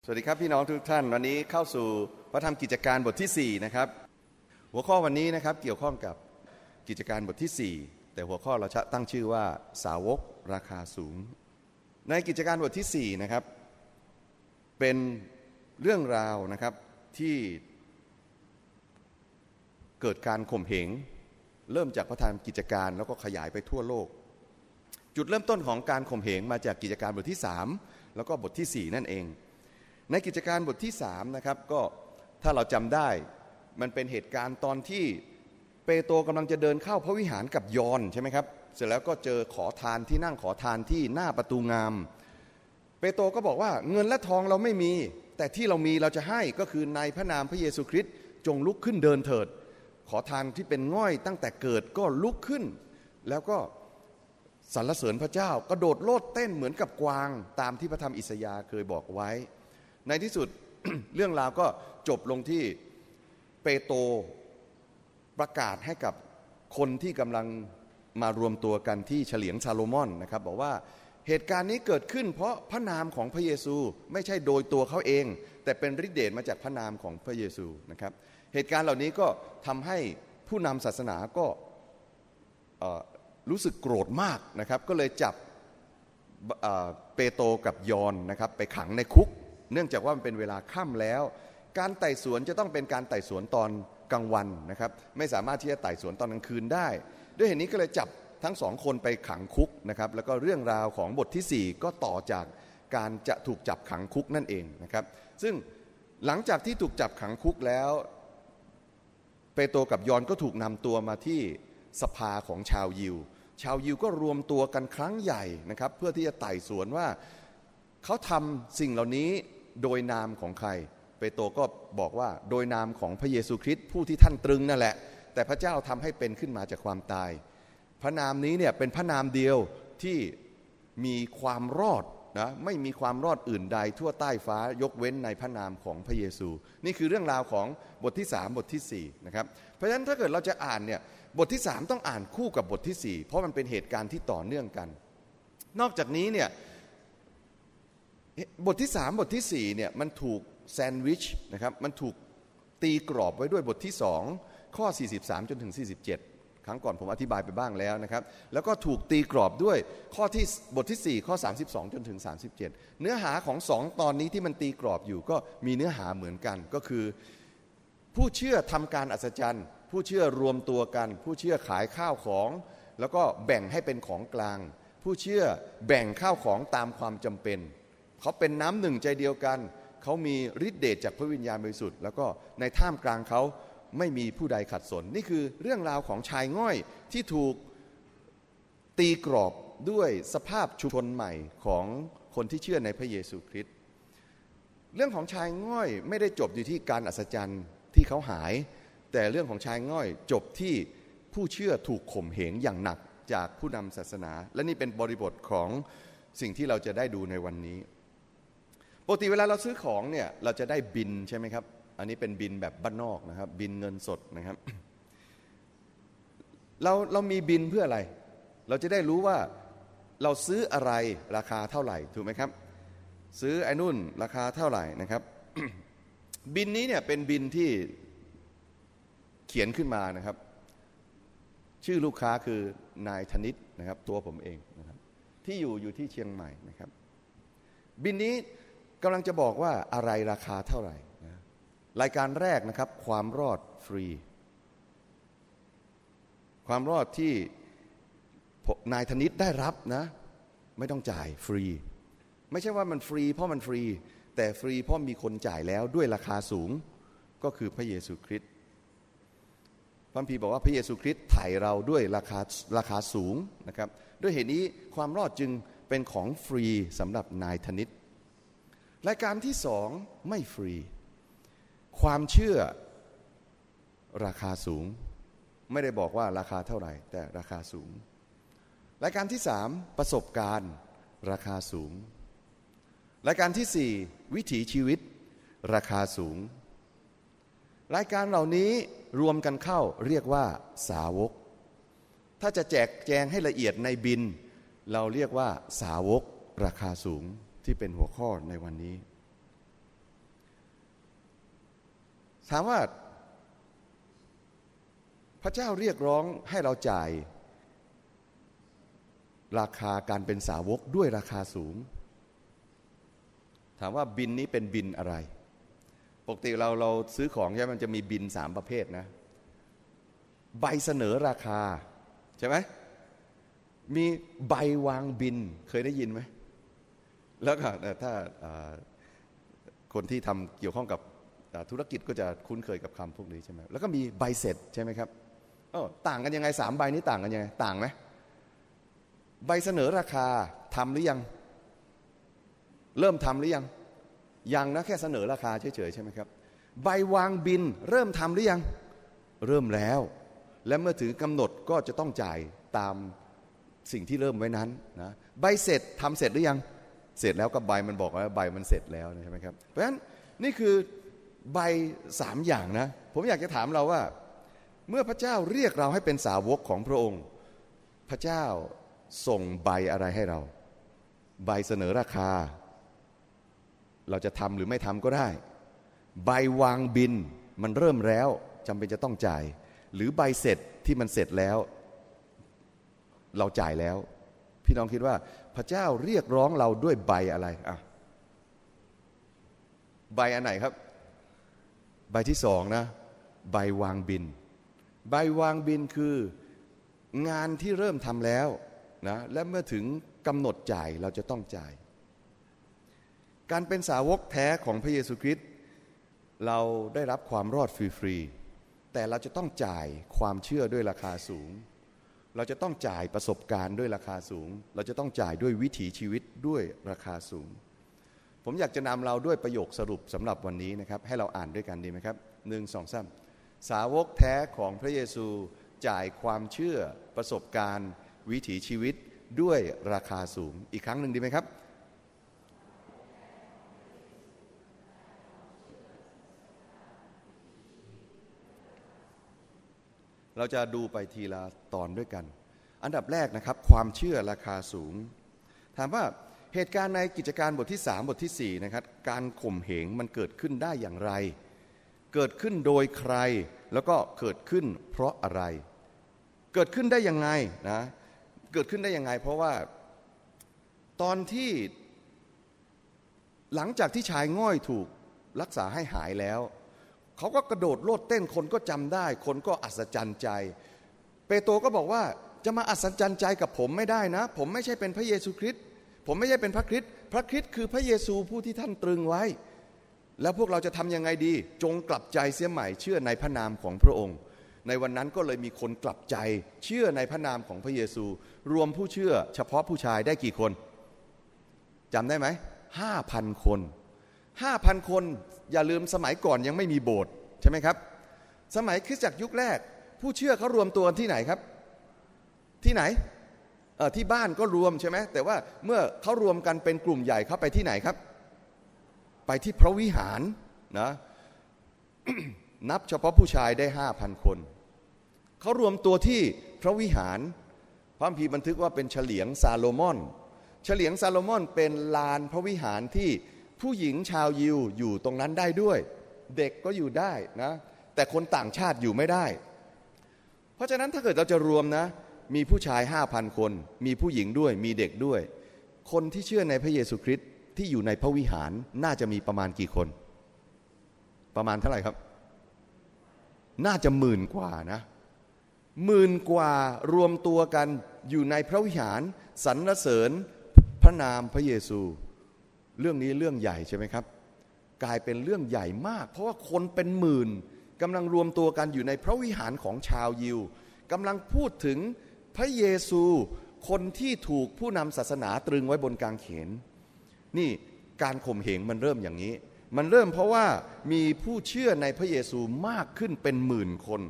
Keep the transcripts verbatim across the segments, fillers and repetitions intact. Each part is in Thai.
วัสดีครับพี่น้องทุกท่านวันนี้เข้าสู่พระธรรมกิจการบทที่สี่นะครับหัวข้อวันนี้นะครับเกี่ยวข้องกับกิจการบทที่สี่แต่หัวข้อเราจะตั้งชื่อว่าสาวกราคาสูงในกิจการบทที่สี่นะครับเป็นเรื่องราวนะครับที่เกิดการข่มเหงเริ่มจากพระธรรมกิจการแล้วก็ขยายไปทั่วโลกจุดเริ่มต้นของการข่มเหงมาจากกิจการบทที่สามแล้วก็บทที่สี่นั่นเองในกิจการบทที่สามนะครับก็ถ้าเราจำได้มันเป็นเหตุการณ์ตอนที่เปโตรกำลังจะเดินเข้าพระวิหารกับยอห์นใช่ไหมครับเสร็จแล้วก็เจอขอทานที่นั่งขอทานที่หน้าประตูงามเปโตรก็บอกว่าเงินและทองเราไม่มีแต่ที่เรามีเราจะให้ก็คือในพระนามพระเยซูคริสต์จงลุกขึ้นเดินเถิดขอทานที่เป็นง่อยตั้งแต่เกิดก็ลุกขึ้นแล้วก็สรรเสริญพระเจ้ากระโดดโลดเต้นเหมือนกับกวางตามที่พระธรรมอิสยาห์เคยบอกไว้ในที่สุด เรื่องราวก็จบลงที่เปโตรประกาศให้กับคนที่กำลังมารวมตัวกันที่เฉลียงซาโลมอนนะครับบอกว่าเหตุการณ์นี้เกิดขึ้นเพราะพระนามของพระเยซูไม่ใช่โดยตัวเขาเองแต่เป็นฤทธิเดชมาจากพระนามของพระเยซูนะครับเหตุการณ์เหล่านี้ก็ทำให้ผู้นำศาสนาก็รู้สึกโกรธมากนะครับก็เลยจับเปโตรกับยอห์นนะครับไปขังในคุกเนื่องจากว่ามันเป็นเวลาค่ำแล้วการไต่สวนจะต้องเป็นการไต่สวนตอนกลางวันนะครับไม่สามารถที่จะไต่สวนตอนกลางคืนได้ด้วยเหตุนี้ก็เลยจับทั้งสองคนไปขังคุกนะครับแล้วก็เรื่องราวของบทที่สี่ก็ต่อจากการจะถูกจับขังคุกนั่นเองนะครับซึ่งหลังจากที่ถูกจับขังคุกแล้วเปโตรกับยอห์นก็ถูกนำตัวมาที่สภาของชาวยิวชาวยิวก็รวมตัวกันครั้งใหญ่นะครับเพื่อที่จะไต่สวนว่าเขาทำสิ่งเหล่านี้โดยนามของใครเปโตรก็บอกว่าโดยนามของพระเยซูคริสต์ผู้ที่ท่านตรึงนั่นแหละแต่พระเจ้าทำให้เป็นขึ้นมาจากความตายพระนามนี้เนี่ยเป็นพระนามเดียวที่มีความรอดนะไม่มีความรอดอื่นใดทั่วใต้ฟ้ายกเว้นในพระนามของพระเยซูนี่คือเรื่องราวของบทที่สามบทที่สี่นะครับเพราะฉะนั้นถ้าเกิดเราจะอ่านเนี่ยบทที่สามต้องอ่านคู่กับบทที่สี่เพราะมันเป็นเหตุการณ์ที่ต่อเนื่องกันนอกจากนี้เนี่ยบทที่สามบทที่สี่เนี่ยมันถูกแซนด์วิชนะครับมันถูกตีกรอบไว้ด้วยบทที่สองข้อสี่สิบสามจนถึงสี่สิบเจ็ดครั้งก่อนผมอธิบายไปบ้างแล้วนะครับแล้วก็ถูกตีกรอบด้วยข้อที่บทที่สี่ข้อสามสิบสองจนถึงสามสิบเจ็ดเนื้อหาของสองตอนนี้ที่มันตีกรอบอยู่ก็มีเนื้อหาเหมือนกันก็คือผู้เชื่อทำการอัศจรรย์ผู้เชื่อรวมตัวกันผู้เชื่อขายข้าวของแล้วก็แบ่งให้เป็นของกลางผู้เชื่อแบ่งข้าวของตามความจำเป็นเขาเป็นน้ำหนึ่งใจเดียวกันเขามีฤทธิ์เดชจากพระวิญญาณบริสุทธิ์แล้วก็ในท่ามกลางเขาไม่มีผู้ใดขัดสนนี่คือเรื่องราวของชายง่อยที่ถูกตีกรอบด้วยสภาพชุมชนใหม่ของคนที่เชื่อในพระเยซูคริสต์เรื่องของชายง่อยไม่ได้จบอยู่ที่การอัศจรรย์ที่เขาหายแต่เรื่องของชายง่อยจบที่ผู้เชื่อถูกข่มเหงอย่างหนักจากผู้นำศาสนาและนี่เป็นบริบทของสิ่งที่เราจะได้ดูในวันนี้ปกติเวลาเราซื้อของเนี่ยเราจะได้บิลใช่ไหมครับอันนี้เป็นบิลแบบบ้านนอกนะครับบิลเงินสดนะครับเราเรามีบิลเพื่ออะไรเราจะได้รู้ว่าเราซื้ออะไรราคาเท่าไหร่ถูกไหมครับซื้อไอ้นู่นราคาเท่าไหร่นะครับ บิลนี้เนี่ยเป็นบิลที่เขียนขึ้นมานะครับชื่อลูกค้าคือนายธนิตนะครับตัวผมเองนะครับที่อยู่อยู่ที่เชียงใหม่นะครับบิลนี้กำลังจะบอกว่าอะไรราคาเท่าไหร่นะรายการแรกนะครับความรอดฟรีความรอดที่นายธนิตได้รับนะไม่ต้องจ่ายฟรีไม่ใช่ว่ามันฟรีเพราะมันฟรีแต่ฟรีเพราะมีคนจ่ายแล้วด้วยราคาสูงก็คือพระเยซูคริสต์พระคัมภีร์บอกว่าพระเยซูคริสต์ไถ่เราด้วยราคาราคาสูงนะครับด้วยเหตุนี้ความรอดจึงเป็นของฟรีสำหรับนายธนิตรายการที่สองไม่ฟรีความเชื่อราคาสูงไม่ได้บอกว่าราคาเท่าไหร่แต่ราคาสูงรายการที่สามประสบการณ์ราคาสูงรายการที่สี่วิถีชีวิตราคาสูงรายการเหล่านี้รวมกันเข้าเรียกว่าสาวกถ้าจะแจกแจงให้ละเอียดในบิลเราเรียกว่าสาวกราคาสูงที่เป็นหัวข้อในวันนี้ถามว่าพระเจ้าเรียกร้องให้เราจ่ายราคาการเป็นสาวกด้วยราคาสูงถามว่าบินนี้เป็นบินอะไรปกติเราเราซื้อของใช่ไหมมันจะมีบินสามประเภทนะใบเสนอราคาใช่ไหมมีใบวางบินเคยได้ยินไหมแล้วก็ถ้าคนที่ทำเกี่ยวข้องกับธุรกิจก็จะคุ้นเคยกับคำพวกนี้ใช่ไหมแล้วก็มีใบเสร็จใช่ไหมครับเออต่างกันยังไงสามใบนี้ต่างกันยังไงต่างไหมใบเสนอราคาทำหรือยังเริ่มทำหรือยังยังนะแค่เสนอราคาเฉยๆใช่ไหมครับใบวางบินเริ่มทำหรือยังเริ่มแล้วและเมื่อถึงกำหนดก็จะต้องจ่ายตามสิ่งที่เริ่มไว้นั้นนะใบเสร็จทำเสร็จหรือยังเสร็จแล้วก็ใบมันบอกว่าใบมันเสร็จแล้วใช่ไหมครับเพราะฉะนั้นนี่คือใบสามอย่างนะผมอยากจะถามเราว่าเมื่อพระเจ้าเรียกเราให้เป็นสาวกของพระองค์พระเจ้าส่งใบอะไรให้เราใบเสนอราคาเราจะทำหรือไม่ทำก็ได้ใบวางบินมันเริ่มแล้วจำเป็นจะต้องจ่ายหรือใบเสร็จที่มันเสร็จแล้วเราจ่ายแล้วพี่น้องคิดว่าพระเจ้าเรียกร้องเราด้วยใบอะไรอ่ะใบอันไหนครับใบที่สองนะใบวางบินใบวางบินคืองานที่เริ่มทำแล้วนะและเมื่อถึงกำหนดจ่ายเราจะต้องจ่ายการเป็นสาวกแท้ของพระเยซูคริสต์เราได้รับความรอดฟรีๆแต่เราจะต้องจ่ายความเชื่อด้วยราคาสูงเราจะต้องจ่ายประสบการณ์ด้วยราคาสูงเราจะต้องจ่ายด้วยวิถีชีวิตด้วยราคาสูงผมอยากจะนำเราด้วยประโยคสรุปสำหรับวันนี้นะครับให้เราอ่านด้วยกันดีไหมครับหนึ่งสองสามสาวกแท้ของพระเยซูจ่ายความเชื่อประสบการณ์วิถีชีวิตด้วยราคาสูงอีกครั้งหนึ่งดีไหมครับเราจะดูไปทีละตอนด้วยกันอันดับแรกนะครับความเชื่อราคาสูงถามว่าเหตุการณ์ในกิจการบทที่สามบทที่สี่นะครับการข่มเหงมันเกิดขึ้นได้อย่างไรเกิดขึ้นโดยใครแล้วก็เกิดขึ้นเพราะอะไรเกิดขึ้นได้ยังไงนะเกิดขึ้นได้ยังไงเพราะว่าตอนที่หลังจากที่ชายง่อยถูกรักษาให้หายแล้วเขาก็กระโดดโลดเต้นคนก็จำได้คนก็อัศจรรย์ใจเปโตรก็บอกว่าจะมาอัศจรรย์ใจกับผมไม่ได้นะผมไม่ใช่เป็นพระเยซูคริสต์ผมไม่ใช่เป็นพระคริสต์พระคริสต์คือพระเยซูผู้ที่ท่านตรึงไว้แล้วพวกเราจะทำยังไงดีจงกลับใจเสียใหม่เชื่อในพระนามของพระองค์ในวันนั้นก็เลยมีคนกลับใจเชื่อในพระนามของพระเยซูรวมผู้เชื่อเฉพาะผู้ชายได้กี่คนจำได้ไหมห้าพันคนห้าพันคนอย่าลืมสมัยก่อนยังไม่มีโบสถ์ใช่ไหมครับสมัยคริสตจักรยุคแรกผู้เชื่อเขารวมตัวที่ไหนครับที่ไหนเออที่บ้านก็รวมใช่ไหมแต่ว่าเมื่อเขารวมกันเป็นกลุ่มใหญ่เขาไปที่ไหนครับไปที่พระวิหารนะ นับเฉพาะผู้ชายได้ ห้าพัน คนเขารวมตัวที่พระวิหารพระคัมภีร์บันทึกว่าเป็นเฉลียงซาโลมอนเฉลียงซาโลมอนเป็นลานพระวิหารที่ผู้หญิงชาวยิวอยู่ตรงนั้นได้ด้วยเด็กก็อยู่ได้นะแต่คนต่างชาติอยู่ไม่ได้เพราะฉะนั้นถ้าเกิดเราจะรวมนะมีผู้ชาย ห้าพัน คนมีผู้หญิงด้วยมีเด็กด้วยคนที่เชื่อในพระเยซูคริสต์ที่อยู่ในพระวิหารน่าจะมีประมาณกี่คนประมาณเท่าไหร่ครับน่าจะหมื่นกว่านะหมื่นกว่ารวมตัวกันอยู่ในพระวิหารสรรเสริญพระนามพระเยซูเรื่องนี้เรื่องใหญ่ใช่ไหมครับกลายเป็นเรื่องใหญ่มากเพราะว่าคนเป็นหมื่นกำลังรวมตัวกันอยู่ในพระวิหารของชาวยิวกำลังพูดถึงพระเยซูคนที่ถูกผู้นำศาสนาตรึงไว้บนกางเขนนี่การข่มเหงมันเริ่มอย่างนี้มันเริ่มเพราะว่ามีผู้เชื่อในพระเยซูมากขึ้นเป็นหมื่นคน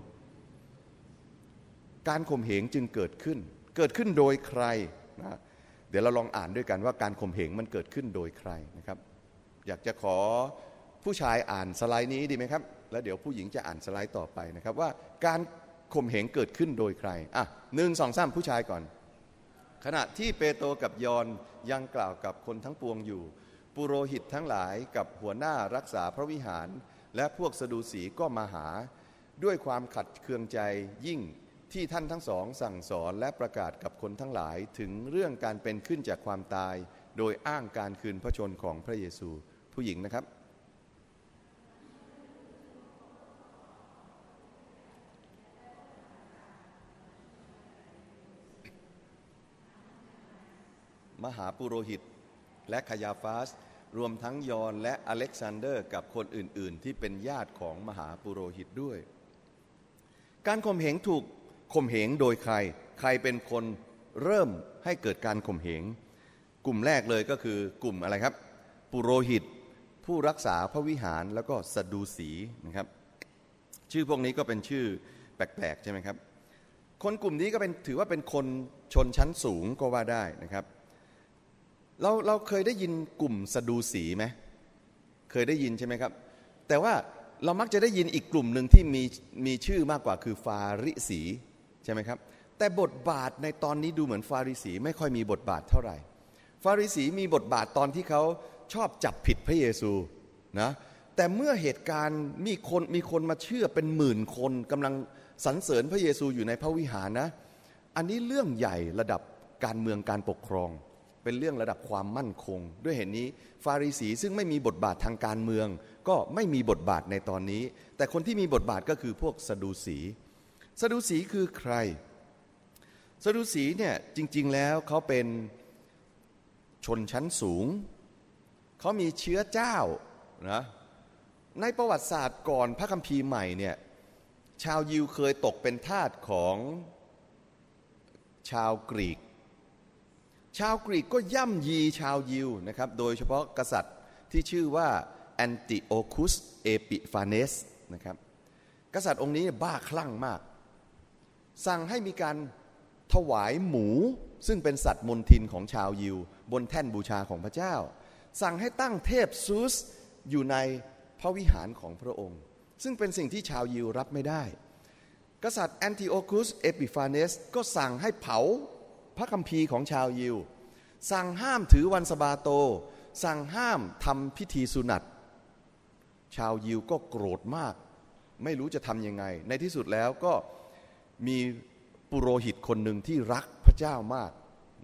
การข่มเหงจึงเกิดขึ้นเกิดขึ้นโดยใครนะเดี๋ยวเราลองอ่านด้วยกันว่าการข่มเหงมันเกิดขึ้นโดยใครนะครับอยากจะขอผู้ชายอ่านสไลด์นี้ดีไหมครับแล้วเดี๋ยวผู้หญิงจะอ่านสไลด์ต่อไปนะครับว่าการข่มเหงเกิดขึ้นโดยใครอ่ะหนึ่งสองสามผู้ชายก่อนขณะที่เปโตรกับยอห์นยังกล่าวกับคนทั้งปวงอยู่ปุโรหิตทั้งหลายกับหัวหน้ารักษาพระวิหารและพวกสดูสีก็มาหาด้วยความขัดเคืองใจยิ่งที่ท่านทั้งสองสั่งสอนและประกาศกับคนทั้งหลายถึงเรื่องการเป็นขึ้นจากความตายโดยอ้างการคืนพระชนของพระเยซูผู้หญิงนะครับมหาปุโรหิตและคายาฟาสรวมทั้งยอห์นและอเล็กซานเดอร์กับคนอื่นๆที่เป็นญาติของมหาปุโรหิตด้วยการข่มเหงถูกข่มเหงโดยใครใครเป็นคนเริ่มให้เกิดการข่มเหงกลุ่มแรกเลยก็คือกลุ่มอะไรครับปุโรหิตผู้รักษาพระวิหารแล้วก็สดูสีนะครับชื่อพวกนี้ก็เป็นชื่อแปลกๆใช่ไหมครับคนกลุ่มนี้ก็เป็นถือว่าเป็นคนชนชั้นสูงก็ว่าได้นะครับเราเราเคยได้ยินกลุ่มสดูสีไหมเคยได้ยินใช่ไหมครับแต่ว่าเรามักจะได้ยินอีกกลุ่มหนึ่งที่มีมีชื่อมากกว่าคือฟาริสีใช่ไหมครับแต่บทบาทในตอนนี้ดูเหมือนฟาริสีไม่ค่อยมีบทบาทเท่าไหร่ฟาริสีมีบทบาทตอนที่เขาชอบจับผิดพระเยซูนะแต่เมื่อเหตุการณ์มีคนมีคนมาเชื่อเป็นหมื่นคนกำลังสรรเสริญพระเยซูอยู่ในพระวิหารนะอันนี้เรื่องใหญ่ระดับการเมืองการปกครองเป็นเรื่องระดับความมั่นคงด้วยเหตุนี้ฟาริสีซึ่งไม่มีบทบาททางการเมืองก็ไม่มีบทบาทในตอนนี้แต่คนที่มีบทบาทก็คือพวกสดูสีสดูสีคือใครสดูสีเนี่ยจริงๆแล้วเขาเป็นชนชั้นสูงเขามีเชื้อเจ้านะในประวัติศาสตร์ก่อนพระคัมภีร์ใหม่เนี่ยชาวยิวเคยตกเป็นทาสของชาวกรีกชาวกรีกก็ย่ำยีชาวยิวนะครับโดยเฉพาะกษัตริย์ที่ชื่อว่าแอนติโอคุสเอปิฟาเนสนะครับกษัตริย์องค์นี้บ้าคลั่งมากสั่งให้มีการถวายหมูซึ่งเป็นสัตว์มณฑินของชาวยิวบนแท่นบูชาของพระเจ้าสั่งให้ตั้งเทพซูสอยู่ในพระวิหารของพระองค์ซึ่งเป็นสิ่งที่ชาวยิวรับไม่ได้กษัตริย์แอนติโอคุสเอปิฟาเนสก็สั่งให้เผาพระคัมภีร์ของชาวยิวสั่งห้ามถือวันสะบาโตสั่งห้ามทำพิธีสุนัตชาวยิวก็โกรธมากไม่รู้จะทำยังไงในที่สุดแล้วก็มีปุโรหิตคนหนึ่งที่รักพระเจ้ามาก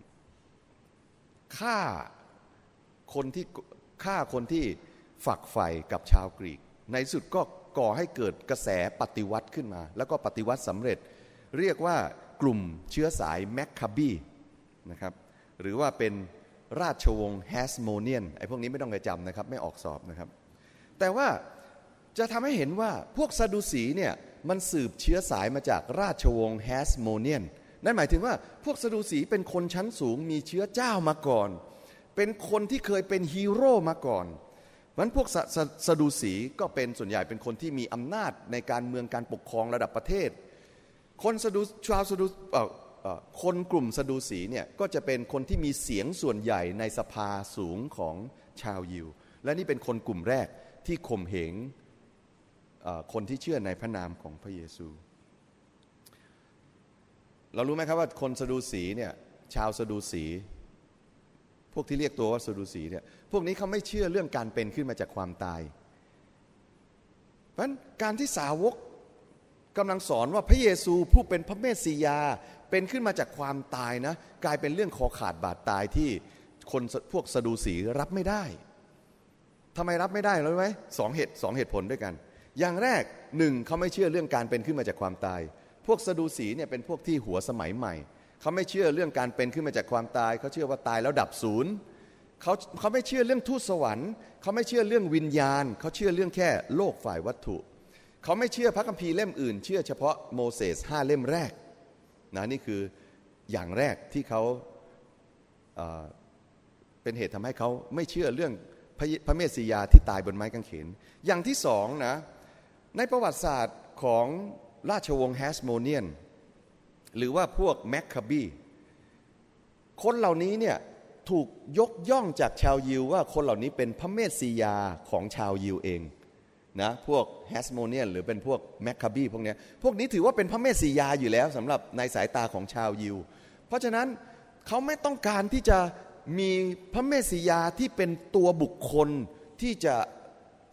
ฆ่าคนที่ฆ่าคนที่ฝักใฝ่กับชาวกรีกในสุดก็ก่อให้เกิดกระแสปฏิวัติขึ้นมาแล้วก็ปฏิวัติสำเร็จเรียกว่ากลุ่มเชื้อสายแมคคาบีนะครับหรือว่าเป็นราชวงศ์แฮสโมเนียนไอ้พวกนี้ไม่ต้องไปจำนะครับไม่ออกสอบนะครับแต่ว่าจะทำให้เห็นว่าพวกซาดูสีเนี่ยมันสืบเชื้อสายมาจากราชวงศ์แฮสโมเนียนนั่นหมายถึงว่าพวกซาดูสีเป็นคนชั้นสูงมีเชื้อเจ้ามาก่อนเป็นคนที่เคยเป็นฮีโร่มาก่อนเพราะฉะนั้นพวกซาดูสีก็เป็นส่วนใหญ่เป็นคนที่มีอำนาจในการเมืองการปกครองระดับประเทศคนซาดูชาวซาดูคนกลุ่มซาดูสีเนี่ยก็จะเป็นคนที่มีเสียงส่วนใหญ่ในสภาสูงของชาวยิวและนี่เป็นคนกลุ่มแรกที่ข่มเหงคนที่เชื่อในพระนามของพระเยซูเรารู้ไหมครับว่าคนซาดูสีเนี่ยชาวซาดูสีพวกที่เรียกตัวว่าซาดูสีเนี่ยพวกนี้เขาไม่เชื่อเรื่องการเป็นขึ้นมาจากความตายเพราะฉะนั้นการที่สาวกกำลังสอนว่าพระเยซูผู้เป็นพระเมสสิยาเป็นขึ้นมาจากความตายนะกลายเป็นเรื่องคอขาดบาดตายที่คนพวกซาดูสีรับไม่ได้ทำไมรับไม่ได้รู้ไหมสองเหตุสองเหตุผลด้วยกันอย่างแรกหนึ่งเขาไม่เชื่อเรื่องการเป็นขึ้นมาจากความตายพวกซาดูสีเนี่ยเป็นพวกที่หัวสมัยใหม่เขาไม่เชื่อเรื่องการเป็นขึ้นมาจากความตายเขาเชื่อว่าตายแล้วดับศูนย์เขาเขาไม่เชื่อเรื่องทูตสวรรค์เขาไม่เชื่อเรื่องวิญญาณเขาเชื่อเรื่องแค่โลกฝ่ายวัตถุเขาไม่เชื่อพระคัมภีร์เล่มอื่นเชื่อเฉพาะโมเสสห้าเล่มแรกนะนี่คืออย่างแรกที่เขาเอ่อเป็นเหตุทำให้เขาไม่เชื่อเรื่องพระพระเมสสิยาที่ตายบนไม้กางเขนอย่างที่สองนะในประวัติศาสตร์ของราชวงศ์แฮสโมเนียนหรือว่าพวกแมคคาบีคนเหล่านี้เนี่ยถูกยกย่องจากชาวยิวว่าคนเหล่านี้เป็นพระเมสสิยาของชาวยิวเองนะพวกแฮสโมเนียนหรือเป็นพวกแมคคาบีพวกนี้พวกนี้ถือว่าเป็นพระเมสสิยาอยู่แล้วสำหรับในสายตาของชาวยิวเพราะฉะนั้นเขาไม่ต้องการที่จะมีพระเมสสิยาที่เป็นตัวบุคคลที่จะ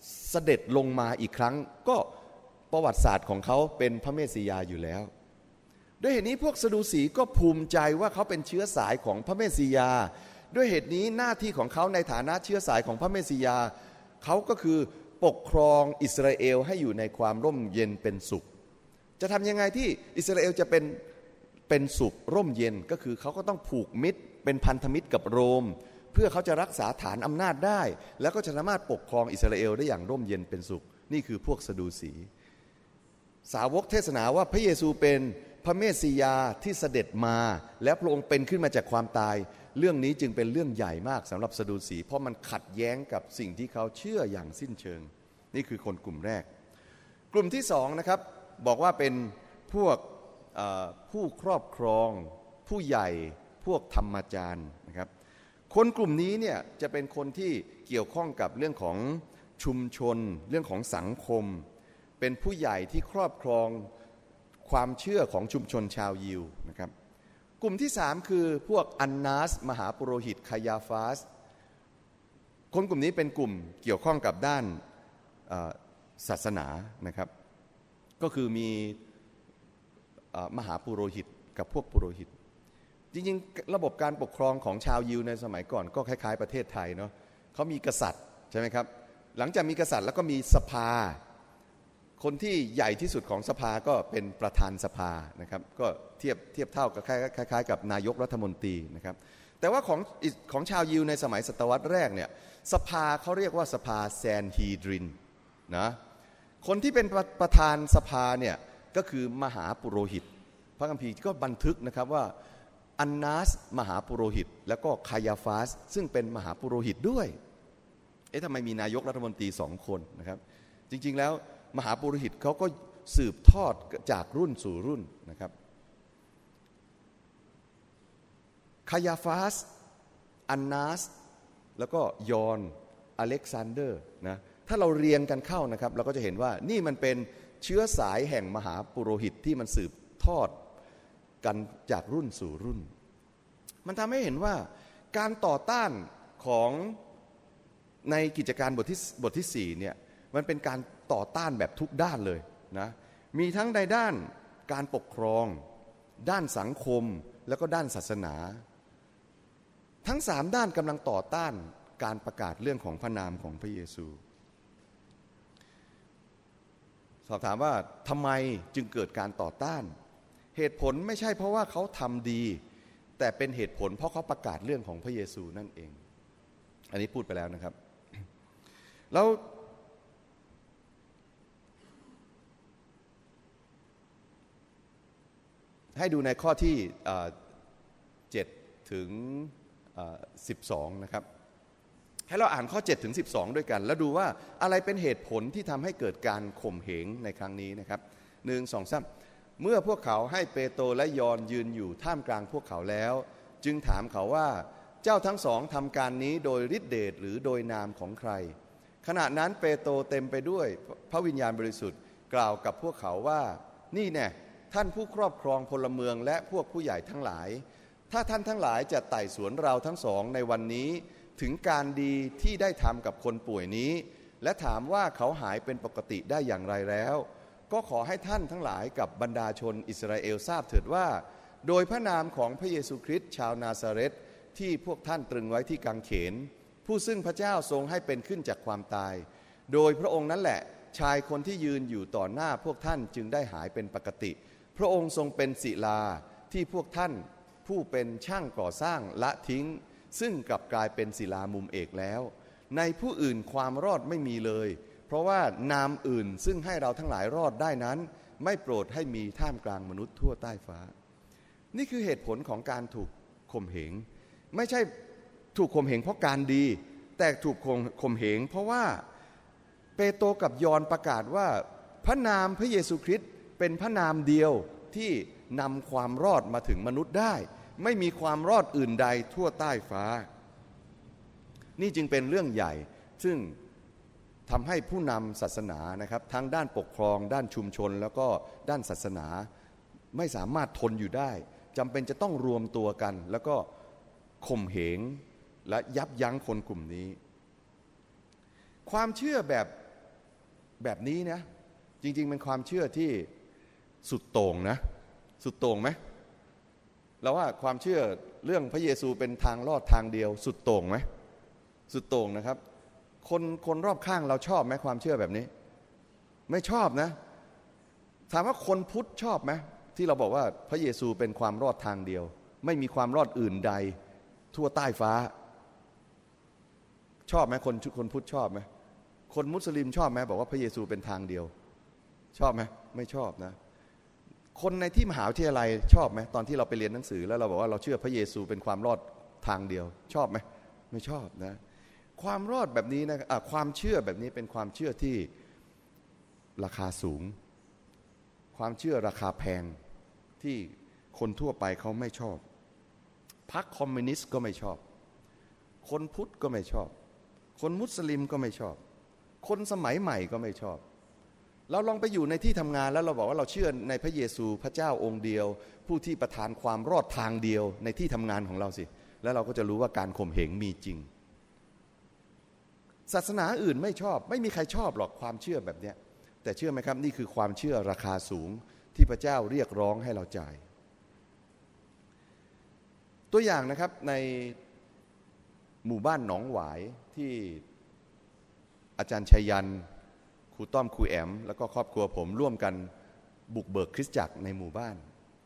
เสด็จลงมาอีกครั้งก็ประวัติศาสตร์ของเขาเป็นพระเมสสิยาอยู่แล้วด้วยเหตุนี้พวกซาดูสีก็ภูมิใจว่าเขาเป็นเชื้อสายของพระเมสสิยาด้วยเหตุนี้หน้าที่ของเขาในฐานะเชื้อสายของพระเมสสิยาเขาก็คือปกครองอิสราเอลให้อยู่ในความร่มเย็นเป็นสุขจะทำยังไงที่อิสราเอลจะเป็นเป็นสุขร่มเย็นก็คือเขาก็ต้องผูกมิตรเป็นพันธมิตรกับโรมเพื่อเขาจะรักษาฐานอำนาจได้แล้วก็จะสามารถปกครองอิสราเอลได้อย่างร่มเย็นเป็นสุขนี่คือพวกซาดูสีสาวกเทศนาว่าพระเยซูเป็นพระเมสสิยาที่เสด็จมาและพระองค์เป็นขึ้นมาจากความตายเรื่องนี้จึงเป็นเรื่องใหญ่มากสำหรับซาดูสีเพราะมันขัดแย้งกับสิ่งที่เขาเชื่ออย่างสิ้นเชิงนี่คือคนกลุ่มแรกกลุ่มที่สองนะครับบอกว่าเป็นพวกผู้ครอบครองผู้ใหญ่พวกธรรมจารย์นะครับคนกลุ่มนี้เนี่ยจะเป็นคนที่เกี่ยวข้องกับเรื่องของชุมชนเรื่องของสังคมเป็นผู้ใหญ่ที่ครอบครองความเชื่อของชุมชนชาวยิวนะครับกลุ่มที่สามคือพวกอันนาสมหาปุโรหิตคายาฟาสคนกลุ่มนี้เป็นกลุ่มเกี่ยวข้องกับด้านศาสนานะครับก็คือมีมหาปุโรหิตกับพวกปุโรหิตจริงๆระบบการปกครองของชาวยิวในสมัยก่อนก็คล้ายๆประเทศไทยเนาะเขามีกษัตริย์ใช่ไหมครับหลังจากมีกษัตริย์แล้วก็มีสภาคนที่ใหญ่ที่สุดของสภาก็เป็นประธานสภานะครับก็เทียบเทียบเท่ากับคล้ายๆกับนายกรัฐมนตรีนะครับแต่ว่าของของชาวยิวในสมัยศตวรรษแรกเนี่ยสภาเขาเรียกว่าสภาแซนฮีดรินนะคนที่เป็นประธานสภาเนี่ยก็คือมหาปุโรหิตพระคัมภีร์ก็บันทึกนะครับว่าอันนาสมหาปุโรหิตแล้วก็คายาฟาสซึ่งเป็นมหาปุโรหิตด้วยเอ๊ะทำไมมีนายกรัฐมนตรีสองคนนะครับจริงๆแล้วมหาปุโรหิตเขาก็สืบทอดจากรุ่นสู่รุ่นนะครับคายาฟาสอันนาสแล้วก็ยอนอเล็กซานเดอร์นะถ้าเราเรียงกันเข้านะครับเราก็จะเห็นว่านี่มันเป็นเชื้อสายแห่งมหาปุโรหิตที่มันสืบทอดกันจากรุ่นสู่รุ่นมันทำให้เห็นว่าการต่อต้านของในกิจการบทที่บทที่สี่เนี่ยมันเป็นการต่อต้านแบบทุกด้านเลยนะมีทั้งในด้านการปกครองด้านสังคมแล้วก็ด้านศาสนาทั้งสามด้านกำลังต่อต้านการประกาศเรื่องของพระนามของพระเยซูสอบถามว่าทำไมจึงเกิดการต่อต้านเหตุผลไม่ใช่เพราะว่าเขาทำดีแต่เป็นเหตุผลเพราะเขาประกาศเรื่องของพระเยซูนั่นเองอันนี้พูดไปแล้วนะครับแล้วให้ดูในข้อที่เจ็ดถึงสิบสองนะครับให้เราอ่านข้อเจ็ดถึงสิบสองด้วยกันแล้วดูว่าอะไรเป็นเหตุผลที่ทำให้เกิดการข่มเหงในครั้งนี้นะครับหนึ่งสองสามเมื่อพวกเขาให้เปโตรและยอนยืนอยู่ท่ามกลางพวกเขาแล้วจึงถามเขาว่าเจ้าทั้งสองทำการนี้โดยฤทธิเดชหรือโดยนามของใครขณะนั้นเปโตรเต็มไปด้วยพระวิญญาณบริสุทธิ์กล่าวกับพวกเขาว่านี่แน่ท่านผู้ครอบครองพลเมืองและพวกผู้ใหญ่ทั้งหลายถ้าท่านทั้งหลายจะไต่สวนเราทั้งสองในวันนี้ถึงการดีที่ได้ทำกับคนป่วยนี้และถามว่าเขาหายเป็นปกติได้อย่างไรแล้วก็ขอให้ท่านทั้งหลายกับบรรดาชนอิสราเอลทราบเถิดว่าโดยพระนามของพระเยซูคริสต์ชาวนาซาเรตที่พวกท่านตรึงไว้ที่กางเขนผู้ซึ่งพระเจ้าทรงให้เป็นขึ้นจากความตายโดยพระองค์นั้นแหละชายคนที่ยืนอยู่ต่อหน้าพวกท่านจึงได้หายเป็นปกติพระองค์ทรงเป็นศิลาที่พวกท่านผู้เป็นช่างก่อสร้างละทิ้งซึ่งกลับกลายเป็นศิลามุมเอกแล้วในผู้อื่นความรอดไม่มีเลยเพราะว่านามอื่นซึ่งให้เราทั้งหลายรอดได้นั้นไม่โปรดให้มีท่ามกลางมนุษย์ทั่วใต้ฟ้านี่คือเหตุผลของการถูกข่มเหงไม่ใช่ถูกข่มเหงเพราะการดีแต่ถูกข่มเหงเพราะว่าเปโตรกับยอห์นประกาศว่าพระนามพระเยซูคริสต์เป็นพระนามเดียวที่นำความรอดมาถึงมนุษย์ได้ไม่มีความรอดอื่นใดทั่วใต้ฟ้านี่จึงเป็นเรื่องใหญ่ซึ่งทำให้ผู้นำศาสนานะครับทั้งด้านปกครองด้านชุมชนแล้วก็ด้านศาสนาไม่สามารถทนอยู่ได้จำเป็นจะต้องรวมตัวกันแล้วก็ข่มเหงและยับยั้งคนกลุ่มนี้ความเชื่อแบบแบบนี้นะจริงๆเป็นความเชื่อที่สุดโต่งนะสุดโต่งไหมเราว่าความเชื่อเรื่องพระเยซูเป็นทางรอดทางเดียวสุดโต่งไหมสุดโต่งนะครับคนคนรอบข้างเราชอบไหมความเชื่อแบบนี้ไม่ชอบนะถามว่าคนพุทธชอบไหมที่เราบอกว่าพระเยซูเป็นความรอดทางเดียวไม่มีความรอดอื่นใดทั่วใต้ฟ้าชอบไหมคนคนพุทธชอบไหมคนมุสลิมชอบไหมบอกว่าพระเยซูเป็นทางเดียวชอบไหมไม่ชอบนะคนในที่มหาวิทยาลัยชอบไหมตอนที่เราไปเรียนหนังสือแล้วเราบอกว่าเราเชื่อพระเยซูเป็นความรอดทางเดียวชอบไหมไม่ชอบนะความรอดแบบนี้นะะความเชื่อแบบนี้เป็นความเชื่อที่ราคาสูงความเชื่อราคาแพงที่คนทั่วไปเขาไม่ชอบพรรคคอมมิวนิสต์ก็ไม่ชอบคนพุทธก็ไม่ชอบคนมุสลิมก็ไม่ชอบคนสมัยใหม่ก็ไม่ชอบเราลองไปอยู่ในที่ทำงานแล้วเราบอกว่าเราเชื่อในพระเยซูพระเจ้าองค์เดียวผู้ที่ประทานความรอดทางเดียวในที่ทำงานของเราสิแล้วเราก็จะรู้ว่าการข่มเหงมีจริงศาสนาอื่นไม่ชอบไม่มีใครชอบหรอกความเชื่อแบบนี้แต่เชื่อไหมครับนี่คือความเชื่อราคาสูงที่พระเจ้าเรียกร้องให้เราจ่ายตัวอย่างนะครับในหมู่บ้านหนองหวายที่อาจารย์ชัยยันครูต้อมครูแอมแล้วก็ครอบครัวผมร่วมกันบุกเบิกคริสตจักรในหมู่บ้าน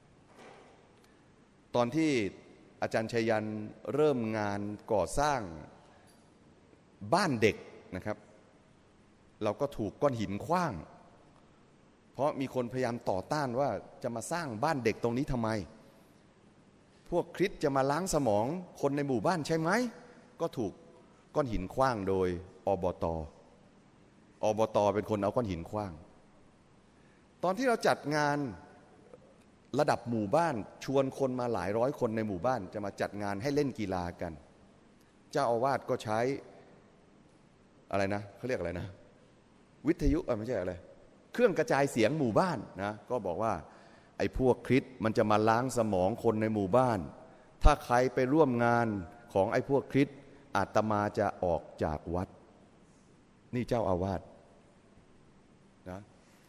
ตอนที่อาจารย์ชัยยันเริ่มงานก่อสร้างบ้านเด็กนะครับเราก็ถูกก้อนหินขว้างเพราะมีคนพยายามต่อต้านว่าจะมาสร้างบ้านเด็กตรงนี้ทำไมพวกคริสต์จะมาล้างสมองคนในหมู่บ้านใช่ไหมก็ถูกก้อนหินขว้างโดยอบต.อบต.เป็นคนเอาก้อนหินขว้างตอนที่เราจัดงานระดับหมู่บ้านชวนคนมาหลายร้อยคนในหมู่บ้านจะมาจัดงานให้เล่นกีฬากันเจ้าอาวาสก็ใช้อะไรนะเขาเรียกอะไรนะวิทยุเออไม่ใช่อะไรเครื่องกระจายเสียงหมู่บ้านนะก็บอกว่าไอ้พวกคริสต์มันจะมาล้างสมองคนในหมู่บ้านถ้าใครไปร่วมงานของไอ้พวกคริสต์อาตมาจะออกจากวัดนี่เจ้าอาวาสนะ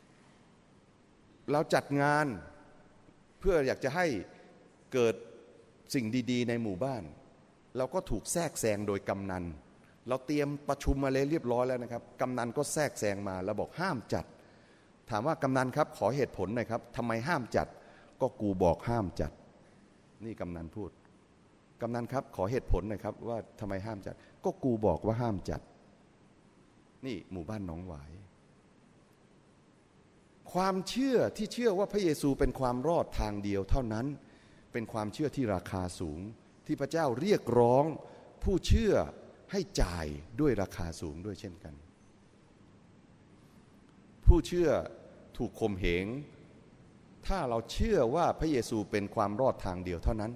เราจัดงานเพื่ออยากจะให้เกิดสิ่งดีๆในหมู่บ้านเราก็ถูกแทรกแซงโดยกำนันเราเตรียมประชุมมาเลยเรียบร้อยแล้วนะครับกำนันก็แทรกแซงมาแล้วบอกห้ามจัดถามว่ากำนันครับขอเหตุผลหน่อยครับทำไมห้ามจัดก็กูบอกห้ามจัดนี่กำนันพูดกำนันครับขอเหตุผลหน่อยครับว่าทำไมห้ามจัดก็กูบอกว่าห้ามจัดนี่หมู่บ้านหนองหวายความเชื่อที่เชื่อว่าพระเยซูเป็นความรอดทางเดียวเท่านั้นเป็นความเชื่อที่ราคาสูงที่พระเจ้าเรียกร้องผู้เชื่อให้จ่ายด้วยราคาสูงด้วยเช่นกันผู้เชื่อถูกข่มเหงถ้าเราเชื่อว่าพระเยซูเป็นความรอดทางเดียวเท่านั้น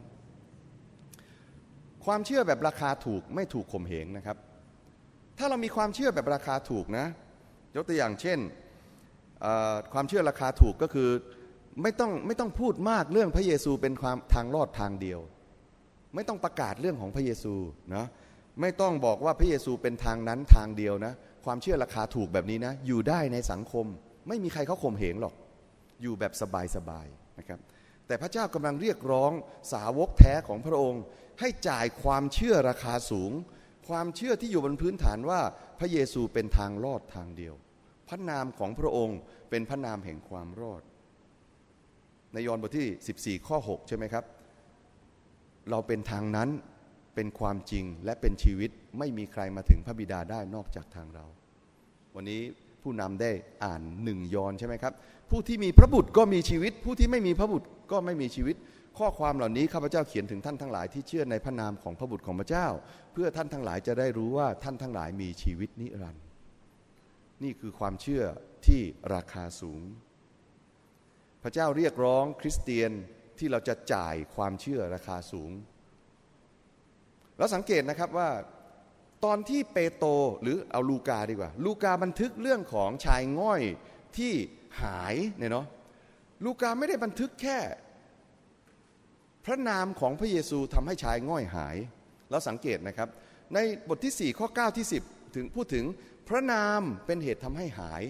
ความเชื่อแบบราคาถูกไม่ถูกข่มเหงนะครับถ้าเรามีความเชื่อแบบราคาถูกนะยกตัวอย่างเช่นความเชื่อราคาถูกก็คือไม่ต้องไม่ต้องพูดมากเรื่องพระเยซูเป็นความทางรอดทางเดียวไม่ต้องประกาศเรื่องของพระเยซูนะไม่ต้องบอกว่าพระเยซูเป็นทางนั้นทางเดียวนะความเชื่อราคาถูกแบบนี้นะอยู่ได้ในสังคมไม่มีใครเขาข่มเหงหรอกอยู่แบบสบายๆนะครับแต่พระเจ้ากำลังเรียกร้องสาวกแท้ของพระองค์ให้จ่ายความเชื่อราคาสูงความเชื่อที่อยู่บนพื้นฐานว่าพระเยซูเป็นทางรอดทางเดียวพระนามของพระองค์เป็นพระนามแห่งความรอดในยอห์นบทที่สิบสี่ข้อหกใช่ไหมครับเราเป็นทางนั้นเป็นความจริงและเป็นชีวิตไม่มีใครมาถึงพระบิดาได้นอกจากทางเราวันนี้ผู้นำได้อ่านหนึ่งยอห์นใช่ไหมครับผู้ที่มีพระบุตรก็มีชีวิตผู้ที่ไม่มีพระบุตรก็ไม่มีชีวิตข้อความเหล่านี้ข้าพเจ้าเขียนถึงท่านทั้งหลายที่เชื่อในพระนามของพระบุตรของพระเจ้าเพื่อท่านทั้งหลายจะได้รู้ว่าท่านทั้งหลายมีชีวิตนิรันดร์นี่คือความเชื่อที่ราคาสูงพระเจ้าเรียกร้องคริสเตียนที่เราจะจ่ายความเชื่อราคาสูงแล้วสังเกตนะครับว่าตอนที่เปโตรหรือเอาลูกาดีกว่าลูกาบันทึกเรื่องของชายง่อยที่หายเนี่ยเนาะลูกาไม่ได้บันทึกแค่พระนามของพระเยซูทำให้ชายง่อยหายแล้วสังเกตนะครับในบทที่สี่ข้อเก้าที่สิบถึงพูดถึงพระนามเป็นเหตุทำให้หาย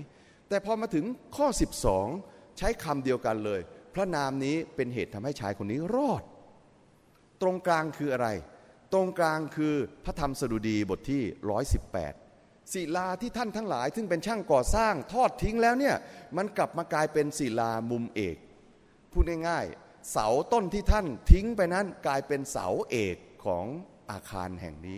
แต่พอมาถึงข้อสิบสองใช้คำเดียวกันเลยพระนามนี้เป็นเหตุทำให้ชายคนนี้รอดตรงกลางคืออะไรตรงกลางคือพระธรรมสดุดีบทที่หนึ่งร้อยสิบแปดศิลาที่ท่านทั้งหลายซึ่งเป็นช่างก่อสร้างทอดทิ้งแล้วเนี่ยมันกลับมากลายเป็นศิลามุมเอกพูดง่ายๆเสาต้นที่ท่านทิ้งไปนั้นกลายเป็นเสาเอกของอาคารแห่งนี้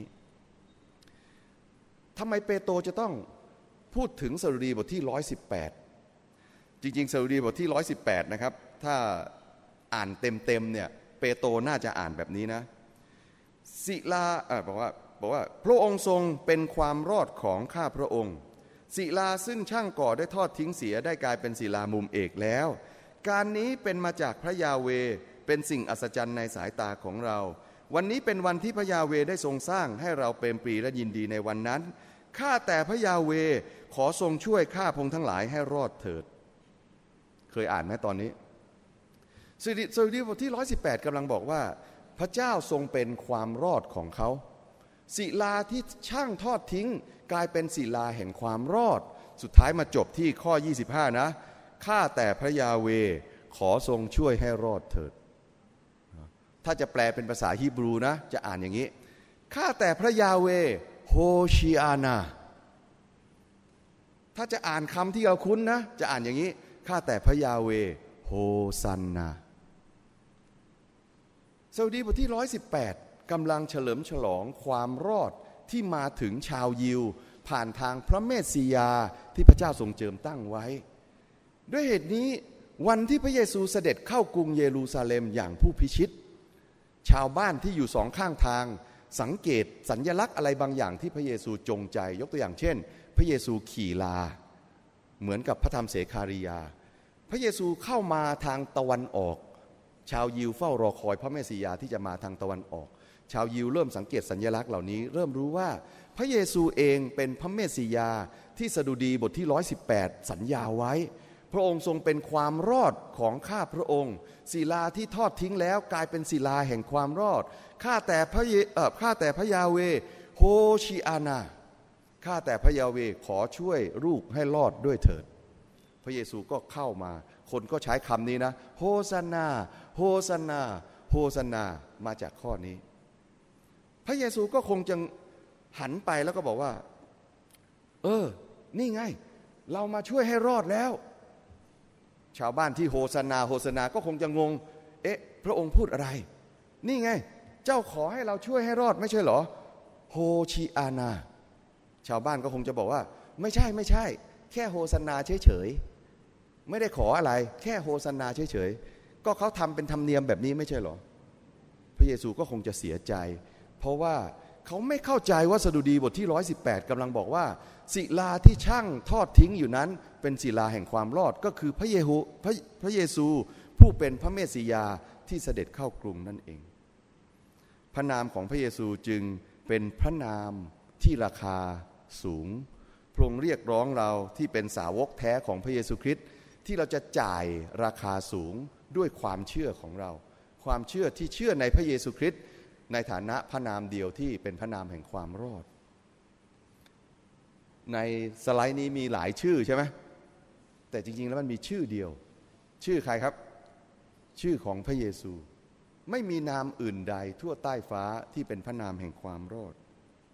ทำไมเปโตรจะต้องพูดถึงสดุดีบทที่หนึ่งร้อยสิบแปดจริงๆสดุดีบทที่หนึ่งร้อยสิบแปดนะครับถ้าอ่านเต็มๆเนี่ยเปโตรน่าจะอ่านแบบนี้นะศิลาเอ่อบอกว่าบอกว่าพระองค์ทรงเป็นความรอดของข้าพระองค์ศิลาซึ่งช่างก่อได้ทอดทิ้งเสียได้กลายเป็นศิลามุมเอกแล้วการนี้เป็นมาจากพระยาเวห์เป็นสิ่งอัศจรรย์ในสายตาของเราวันนี้เป็นวันที่พระยาเวห์ได้ทรงสร้างให้เราเปรมปรีและยินดีในวันนั้นข้าแต่พระยาเวห์ขอทรงช่วยข้าพงทั้งหลายให้รอดเถิดเคยอ่านไหมตอนนี้สดุดีบทที่หนึ่งร้อยสิบแปดกำลังบอกว่าพระเจ้าทรงเป็นความรอดของเขาศิลาที่ช่างทอดทิ้งกลายเป็นศิลาแห่งความรอดสุดท้ายมาจบที่ข้อยี่สิบห้านะข้าแต่พระยาเวห์ขอทรงช่วยให้รอดเถิดถ้าจะแปลเป็นภาษาฮีบรูนะจะอ่านอย่างนี้ข้าแต่พระยาเวห์โฮชิอานาถ้าจะอ่านคำที่เราคุ้นนะจะอ่านอย่างนี้ข้าแต่พระยาเวห์โฮซันนาสดุดีบทที่หนึ่งร้อยสิบแปดกำลังเฉลิมฉลองความรอดที่มาถึงชาวยิวผ่านทางพระเมสสิยาที่พระเจ้าทรงเจิมตั้งไว้ด้วยเหตุนี้วันที่พระเยซูเสด็จเข้ากรุงเยรูซาเล็มอย่างผู้พิชิตชาวบ้านที่อยู่สองข้างทางสังเกตสัญลักษณ์อะไรบางอย่างที่พระเยซูจงใจยกตัวอย่างเช่นพระเยซูขี่ลาเหมือนกับพระธรรมเสคาริยาพระเยซูเข้ามาทางตะวันออกชาวยิวเฝ้ารอคอยพระเมสสิยาที่จะมาทางตะวันออกชาวยิวเริ่มสังเกตสัญลักษณ์เหล่านี้เริ่มรู้ว่าพระเยซูเองเป็นพระเมสสิยาที่สดุดีบทที่หนึ่งร้อยสิบแปดสัญญาไว้พระองค์ทรงเป็นความรอดของข้าพระองค์ศิลาที่ทอดทิ้งแล้วกลายเป็นศิลาแห่งความรอดข้าแต่พระเอ่อข้าแต่พระยาเวห์โฮชิอานาข้าแต่พระยาเวห์ขอช่วยลูกให้รอดด้วยเถิดพระเยซูก็เข้ามาคนก็ใช้คำนี้นะโฮซานาโฮซานาโฮซานามาจากข้อนี้พระเยซูก็คงจะหันไปแล้วก็บอกว่าเออนี่ไงเรามาช่วยให้รอดแล้วชาวบ้านที่โฮซานาโฮซานาก็คงจะงงเอ๊ะพระองค์พูดอะไรนี่ไงเจ้าขอให้เราช่วยให้รอดไม่ใช่เหรอโฮชิอานาชาวบ้านก็คงจะบอกว่าไม่ใช่ไม่ใช่แค่โฮซานาเฉยๆไม่ได้ขออะไรแค่โฮซานาเฉยๆก็เขาทำเป็นธรรมเนียมแบบนี้ไม่ใช่เหรอพระเยซูก็คงจะเสียใจเพราะว่าเขาไม่เข้าใจว่าสดุดีบทที่หนึ่งร้อยสิบแปดกำลังบอกว่าศิลาที่ช่างทอดทิ้งอยู่นั้นเป็นศิลาแห่งความรอดก็คือพระเยโฮพระพระเยซูผู้เป็นพระเมสสิยาที่เสด็จเข้ากรุงนั่นเองพระนามของพระเยซูจึงเป็นพระนามที่ราคาสูงพระองค์เรียกร้องเราที่เป็นสาวกแท้ของพระเยซูคริสต์ที่เราจะจ่ายราคาสูงด้วยความเชื่อของเราความเชื่อที่เชื่อในพระเยซูคริสต์ในฐานะพระนามเดียวที่เป็นพระนามแห่งความรอดในสไลด์นี้มีหลายชื่อใช่ไหมแต่จริงๆแล้วมันมีชื่อเดียวชื่อใครครับชื่อของพระเยซูไม่มีนามอื่นใดทั่วใต้ฟ้าที่เป็นพระนามแห่งความรอด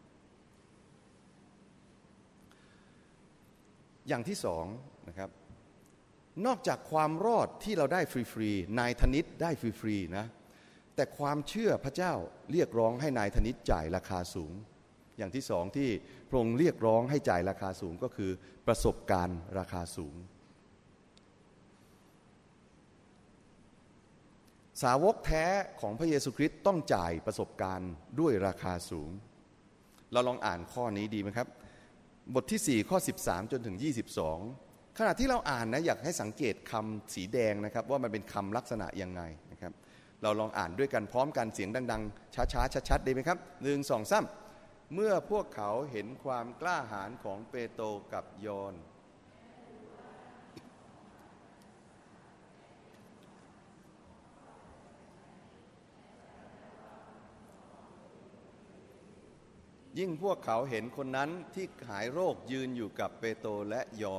อย่างที่สองนะครับนอกจากความรอดที่เราได้ฟรีๆนายธนิตได้ฟรีๆนะแต่ความเชื่อพระเจ้าเรียกร้องให้นายธนิตจ่ายราคาสูงอย่างที่สองที่พระองค์เรียกร้องให้จ่ายราคาสูงก็คือประสบการณ์ราคาสูงสาวกแท้ของพระเยซูคริสต์ต้องจ่ายประสบการณ์ด้วยราคาสูงเราลองอ่านข้อนี้ดีไหมครับบทที่สี่ข้อสิบสามจนถึงยี่สิบสองขณะที่เราอ่านนะอยากให้สังเกตคำสีแดงนะครับว่ามันเป็นคำลักษณะยังไงนะครับเราลองอ่านด้วยกันพร้อมกันเสียงดังๆช้าๆชัดๆดีไหมครับหนึ่งสองสามเมื่อพวกเขาเห็นความกล้าหาญของเปโตรกับยอห์นยิ่งพวกเขาเห็นคนนั้นที่หายโรคยืนอยู่กับเปโตรและยอห์น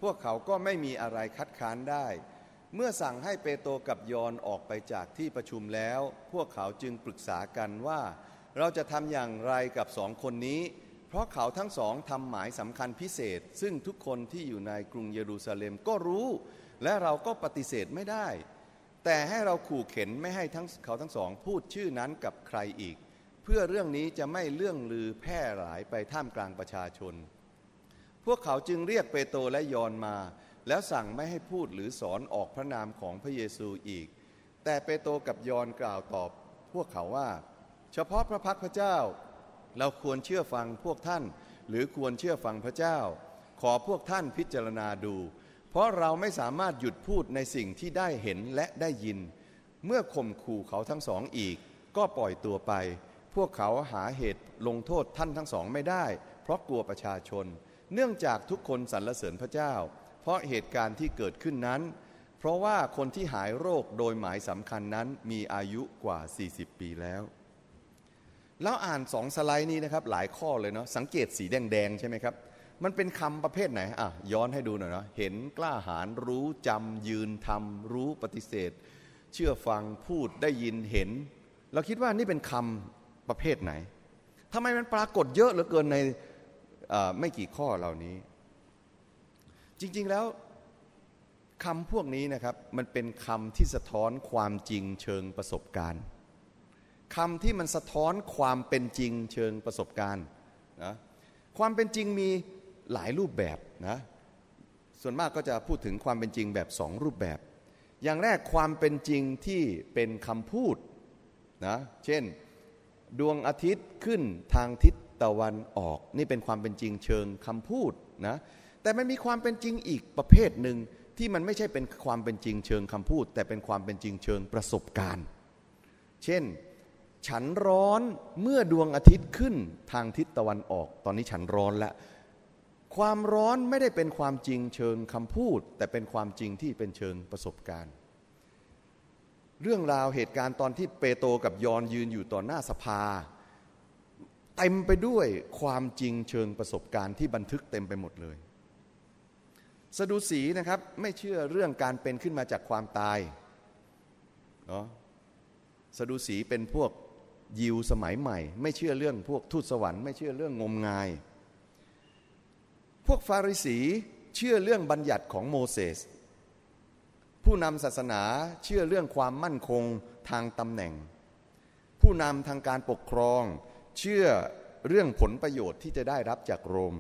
พวกเขาก็ไม่มีอะไรคัดค้านได้เมื่อสั่งให้เปโตรกับยอห์นออกไปจากที่ประชุมแล้วพวกเขาจึงปรึกษากันว่าเราจะทำอย่างไรกับสองคนนี้เพราะเขาทั้งสองทำหมายสำคัญพิเศษซึ่งทุกคนที่อยู่ในกรุงเยรูซาเล็มก็รู้และเราก็ปฏิเสธไม่ได้แต่ให้เราขู่เข็นไม่ให้ทั้งเขาทั้งสองพูดชื่อนั้นกับใครอีกเพื่อเรื่องนี้จะไม่เลื่องลือแพร่หลายไปท่ามกลางประชาชนพวกเขาจึงเรียกเปโตรและยอห์นมาแล้วสั่งไม่ให้พูดหรือสอนออกพระนามของพระเยซูอีกแต่เปโตรกับยอห์นกล่าวตอบพวกเขาว่าเฉพาะพระพักพระเจ้าเราควรเชื่อฟังพวกท่านหรือควรเชื่อฟังพระเจ้าขอพวกท่านพิจารณาดูเพราะเราไม่สามารถหยุดพูดในสิ่งที่ได้เห็นและได้ยินเมื่อข่มขู่เขาทั้งสองอีกก็ปล่อยตัวไปพวกเขาหาเหตุลงโทษท่านทั้งสองไม่ได้เพราะกลัวประชาชนเนื่องจากทุกคนสรรเสริญพระเจ้าเพราะเหตุการณ์ที่เกิดขึ้นนั้นเพราะว่าคนที่หายโรคโดยหมายสำคัญนั้นมีอายุกว่าสี่สิบปีแล้วแล้วอ่านสองสไลด์นี้นะครับหลายข้อเลยเนาะสังเกตสีแดงๆใช่ไหมครับมันเป็นคำประเภทไหนอ่ะย้อนให้ดูหน่อยเนาะเห็นกล้าหาญรู้จำยืนทำรู้ปฏิเสธเชื่อฟังพูดได้ยินเห็นเราคิดว่านี่เป็นคำประเภทไหนทำไมมันปรากฏเยอะเหลือเกินในไม่กี่ข้อเหล่านี้จริงๆแล้วคำพวกนี้นะครับมันเป็นคำที่สะท้อนความจริงเชิงประสบการณ์คำที่มันสะท้อนความเป็นจริงเชิงประสบการณ์นะความเป็นจริงมีหลายรูปแบบนะส่วนมากก็จะพูดถึงความเป็นจริงแบบสองรูปแบบอย่างแรกความเป็นจริงที่เป็นคำพูดนะเช่นดวงอาทิตย์ขึ้นทางทิศตะวันออกนี่เป็นความเป็นจริงเชิงคำพูดนะแต่มันมีความเป็นจริงอีกประเภทหนึ่งที่มันไม่ใช่เป็นความเป็นจริงเชิงคำพูดแต่เป็นความเป็นจริงเชิงประสบการณ์เช่นฉันร้อนเมื่อดวงอาทิตย์ขึ้นทางทิศตะวันออกตอนนี้ฉันร้อนแล้วความร้อนไม่ได้เป็นความจริงเชิงคำพูดแต่เป็นความจริงที่เป็นเชิงประสบการณ์เรื่องราวเหตุการณ์ตอนที่เปโตรกับยอห์นยืนอยู่ต่อหน้าสภาเต็มไปด้วยความจริงเชิงประสบการณ์ที่บันทึกเต็มไปหมดเลยสดุสีนะครับไม่เชื่อเรื่องการเป็นขึ้นมาจากความตายเนาะสดุสีเป็นพวกยิวสมัยใหม่ไม่เชื่อเรื่องพวกทูตสวรรค์ไม่เชื่อเรื่องงมงายพวกฟาริสีเชื่อเรื่องบัญญัติของโมเสสผู้นำศาสนาเชื่อเรื่องความมั่นคงทางตำแหน่งผู้นำทางการปกครองเชื่อเรื่องผลประโยชน์ที่จะได้รับจากโรม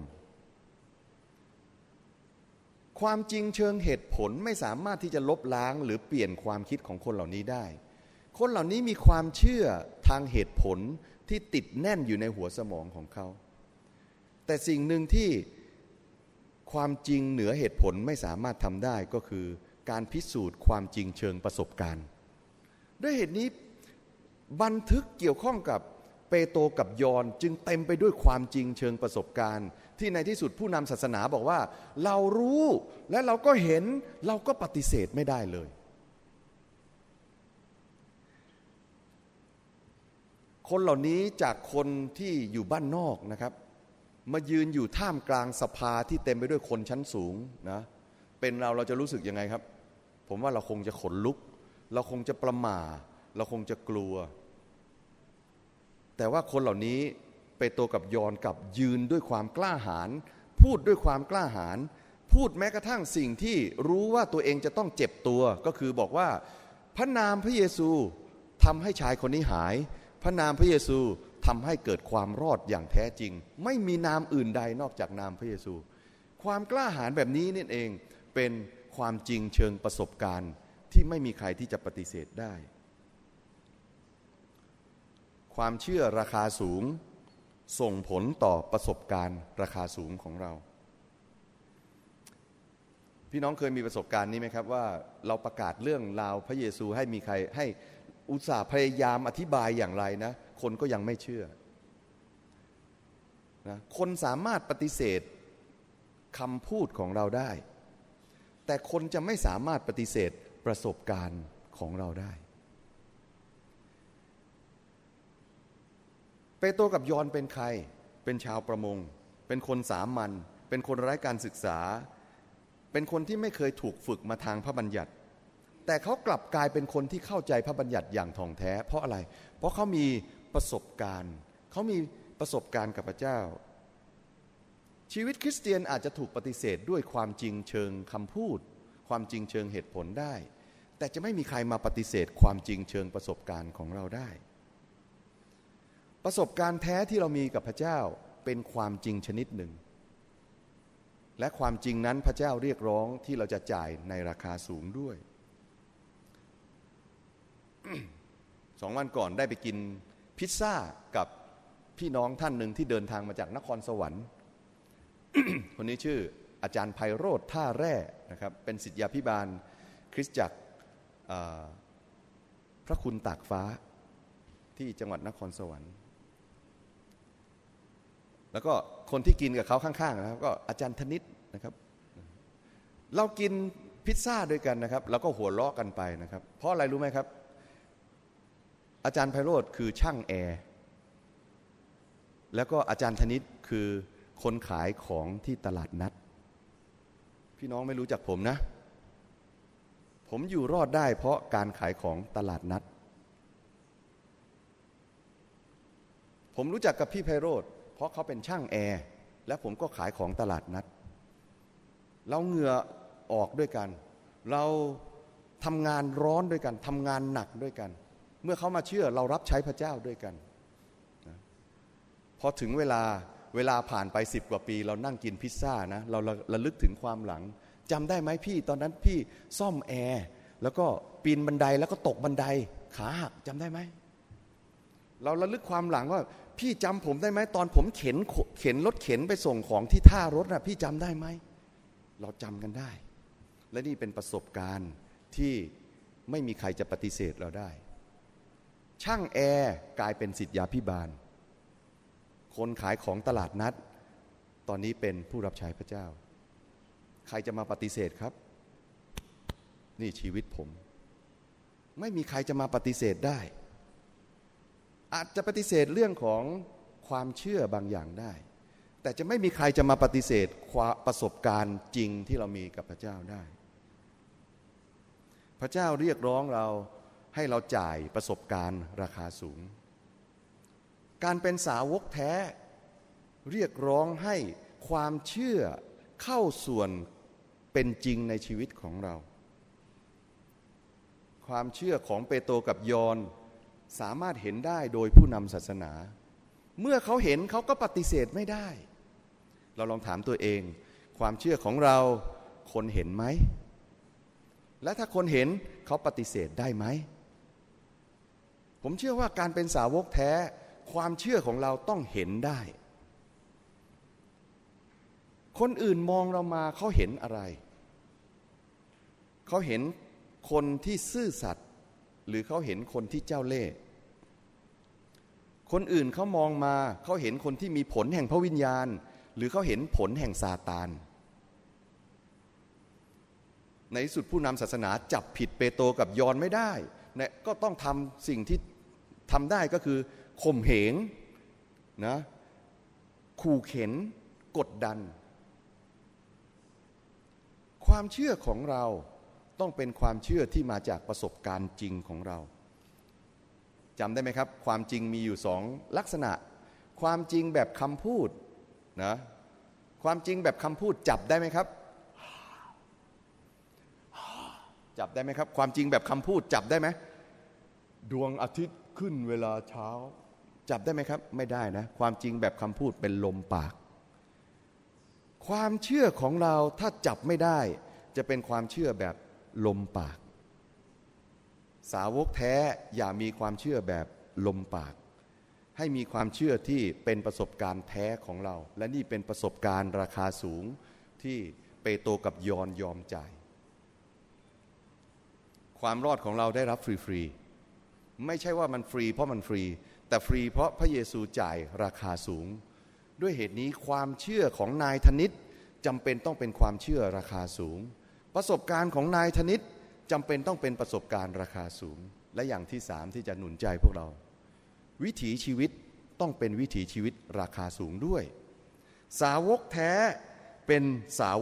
ความจริงเชิงเหตุผลไม่สามารถที่จะลบล้างหรือเปลี่ยนความคิดของคนเหล่านี้ได้คนเหล่านี้มีความเชื่อทางเหตุผลที่ติดแน่นอยู่ในหัวสมองของเขาแต่สิ่งหนึ่งที่ความจริงเหนือเหตุผลไม่สามารถทำได้ก็คือการพิสูจน์ความจริงเชิงประสบการณ์ด้วยเหตุนี้บันทึกเกี่ยวข้องกับเปโตรกับยอห์นจึงเต็มไปด้วยความจริงเชิงประสบการณ์ที่ในที่สุดผู้นำศาสนาบอกว่าเรารู้และเราก็เห็นเราก็ปฏิเสธไม่ได้เลยคนเหล่านี้จากคนที่อยู่บ้านนอกนะครับมายืนอยู่ท่ามกลางสภาที่เต็มไปด้วยคนชั้นสูงนะเป็นเราเราจะรู้สึกยังไงครับผมว่าเราคงจะขนลุกเราคงจะประหม่าเราคงจะกลัวแต่ว่าคนเหล่านี้เปโตรกับยอห์นกลับยืนด้วยความกล้าหาญพูดด้วยความกล้าหาญพูดแม้กระทั่งสิ่งที่รู้ว่าตัวเองจะต้องเจ็บตัวก็คือบอกว่าพระนามพระเยซูทำให้ชายคนนี้หายพระนามพระเยซูทำให้เกิดความรอดอย่างแท้จริงไม่มีนามอื่นใดนอกจากนามพระเยซูความกล้าหาญแบบนี้นี่เองเป็นความจริงเชิงประสบการณ์ที่ไม่มีใครที่จะปฏิเสธได้ความเชื่อราคาสูงส่งผลต่อประสบการณ์ราคาสูงของเราพี่น้องเคยมีประสบการณ์นี้ไหมครับว่าเราประกาศเรื่องราวพระเยซูให้มีใครให้อุตส่าห์พยายามอธิบายอย่างไรนะคนก็ยังไม่เชื่อนะคนสามารถปฏิเสธคำพูดของเราได้แต่คนจะไม่สามารถปฏิเสธประสบการณ์ของเราได้เปโตรกับยอห์นเป็นใครเป็นชาวประมงเป็นคนสามัญเป็นคนไร้การศึกษาเป็นคนที่ไม่เคยถูกฝึกมาทางพระบัญญัติแต่เขากลับกลายเป็นคนที่เข้าใจพระบัญญัติอย่างท่องแท้เพราะอะไรเพราะเขามีประสบการณ์เขามีประสบการณ์กับพระเจ้าชีวิตคริสเตียนอาจจะถูกปฏิเสธด้วยความจริงเชิงคำพูดความจริงเชิงเหตุผลได้แต่จะไม่มีใครมาปฏิเสธความจริงเชิงประสบการณ์ของเราได้ประสบการณ์แท้ที่เรามีกับพระเจ้าเป็นความจริงชนิดหนึ่งและความจริงนั้นพระเจ้าเรียกร้องที่เราจะจ่ายในราคาสูงด้วย สองวันก่อนได้ไปกินพิซซ่ากับพี่น้องท่านหนึ่งที่เดินทางมาจากนครสวรรค์ คนนี้ชื่ออาจารย์ไพโรจน์ท่าแร่นะครับเป็นศิษยาภิบาลคริสตจักรพระคุณตากฟ้าที่จังหวัดนครสวรรค์แล้วก็คนที่กินกับเขาข้างๆนะครับก็อาจารย์ธนิตนะครับเรากินพิซซ่าด้วยกันนะครับแล้วก็หัวเราะกันไปนะครับเพราะอะไรรู้ไหมครับอาจารย์ไพโรจน์คือช่างแอร์แล้วก็อาจารย์ธนิตคือคนขายของที่ตลาดนัดพี่น้องไม่รู้จักผมนะผมอยู่รอดได้เพราะการขายของตลาดนัดผมรู้จักกับพี่ไพโรจน์เพราะเขาเป็นช่างแอร์และผมก็ขายของตลาดนัดเราเหงื่อออกด้วยกันเราทำงานร้อนด้วยกันทำงานหนักด้วยกันเมื่อเขามาเชื่อเรารับใช้พระเจ้าด้วยกันนะพอถึงเวลาเวลาผ่านไปสิบกว่าปีเรานั่งกินพิซซ่านะเราระลึกถึงความหลังจำได้ไหมพี่ตอนนั้นพี่ซ่อมแอร์แล้วก็ปีนบันไดแล้วก็ตกบันไดขาหักจำได้ไหมเราระลึกความหลังว่าพี่จำผมได้ไหมตอนผมเข็นเข็นรถเข็นไปส่งของที่ท่ารถนะพี่จำได้ไหมเราจำกันได้และนี่เป็นประสบการณ์ที่ไม่มีใครจะปฏิเสธเราได้ช่างแอร์กลายเป็นศิษยาภิบาลคนขายของตลาดนัดตอนนี้เป็นผู้รับใช้พระเจ้าใครจะมาปฏิเสธครับนี่ชีวิตผมไม่มีใครจะมาปฏิเสธได้อาจจะปฏิเสธเรื่องของความเชื่อบางอย่างได้แต่จะไม่มีใครจะมาปฏิเสธความประสบการณ์จริงที่เรามีกับพระเจ้าได้พระเจ้าเรียกร้องเราให้เราจ่ายประสบการณ์ราคาสูงการเป็นสาวกแท้เรียกร้องให้ความเชื่อเข้าส่วนเป็นจริงในชีวิตของเราความเชื่อของเปโตรกับยอห์นสามารถเห็นได้โดยผู้นำศาสนาเมื่อเขาเห็นเขาก็ปฏิเสธไม่ได้เราลองถามตัวเองความเชื่อของเราคนเห็นไหมและถ้าคนเห็นเขาปฏิเสธได้ไหมผมเชื่อว่าการเป็นสาวกแท้ความเชื่อของเราต้องเห็นได้คนอื่นมองเรามาเขาเห็นอะไรเขาเห็นคนที่ซื่อสัตย์หรือเขาเห็นคนที่เจ้าเล่ห์คนอื่นเขามองมาเขาเห็นคนที่มีผลแห่งพระวิญญาณหรือเขาเห็นผลแห่งซาตานในที่สุดผู้นำศาสนาจับผิดเปโตรกับยอห์นไม่ได้เนี่ยก็ต้องทำสิ่งที่ทำได้ก็คือข่มเหงนะขู่เข็นกดดันความเชื่อของเราต้องเป็นความเชื่อที่มาจากประสบการณ์จริงของเราจำได้ไหมครับความจริงมีอยู่สองลักษณะความจริงแบบคำพูดนะความจริงแบบคำพูดจับได้ไหมครับจับได้ไหมครับความจริงแบบคำพูดจับได้ไหมดวงอาทิตย์ขึ้นเวลาเช้าจับได้ไหมครับไม่ได้นะความจริงแบบคำพูดเป็นลมปากความเชื่อของเราถ้าจับไม่ได้จะเป็นความเชื่อแบบลมปากสาวกแท้อย่ามีความเชื่อแบบลมปากให้มีความเชื่อที่เป็นประสบการณ์แท้ของเราและนี่เป็นประสบการณ์ราคาสูงที่เปโตรกับยอห์นยอมจ่ายความรอดของเราได้รับฟรีๆไม่ใช่ว่ามันฟรีเพราะมันฟรีแต่ฟรีเพราะพระเยซูจ่ายราคาสูงด้วยเหตุนี้ความเชื่อของนายธนิตจำเป็นต้องเป็นความเชื่อราคาสูงประสบการณ์ของนายธนิตจำเป็นต้องเป็นประสบการณ์ราคาสูงและอย่างที่สามที่จะหนุนใจพวกเราวิถีชีวิตต้องเป็นวิถีชีวิตราคาสูงด้วยสาวกแท้เป็นสาวก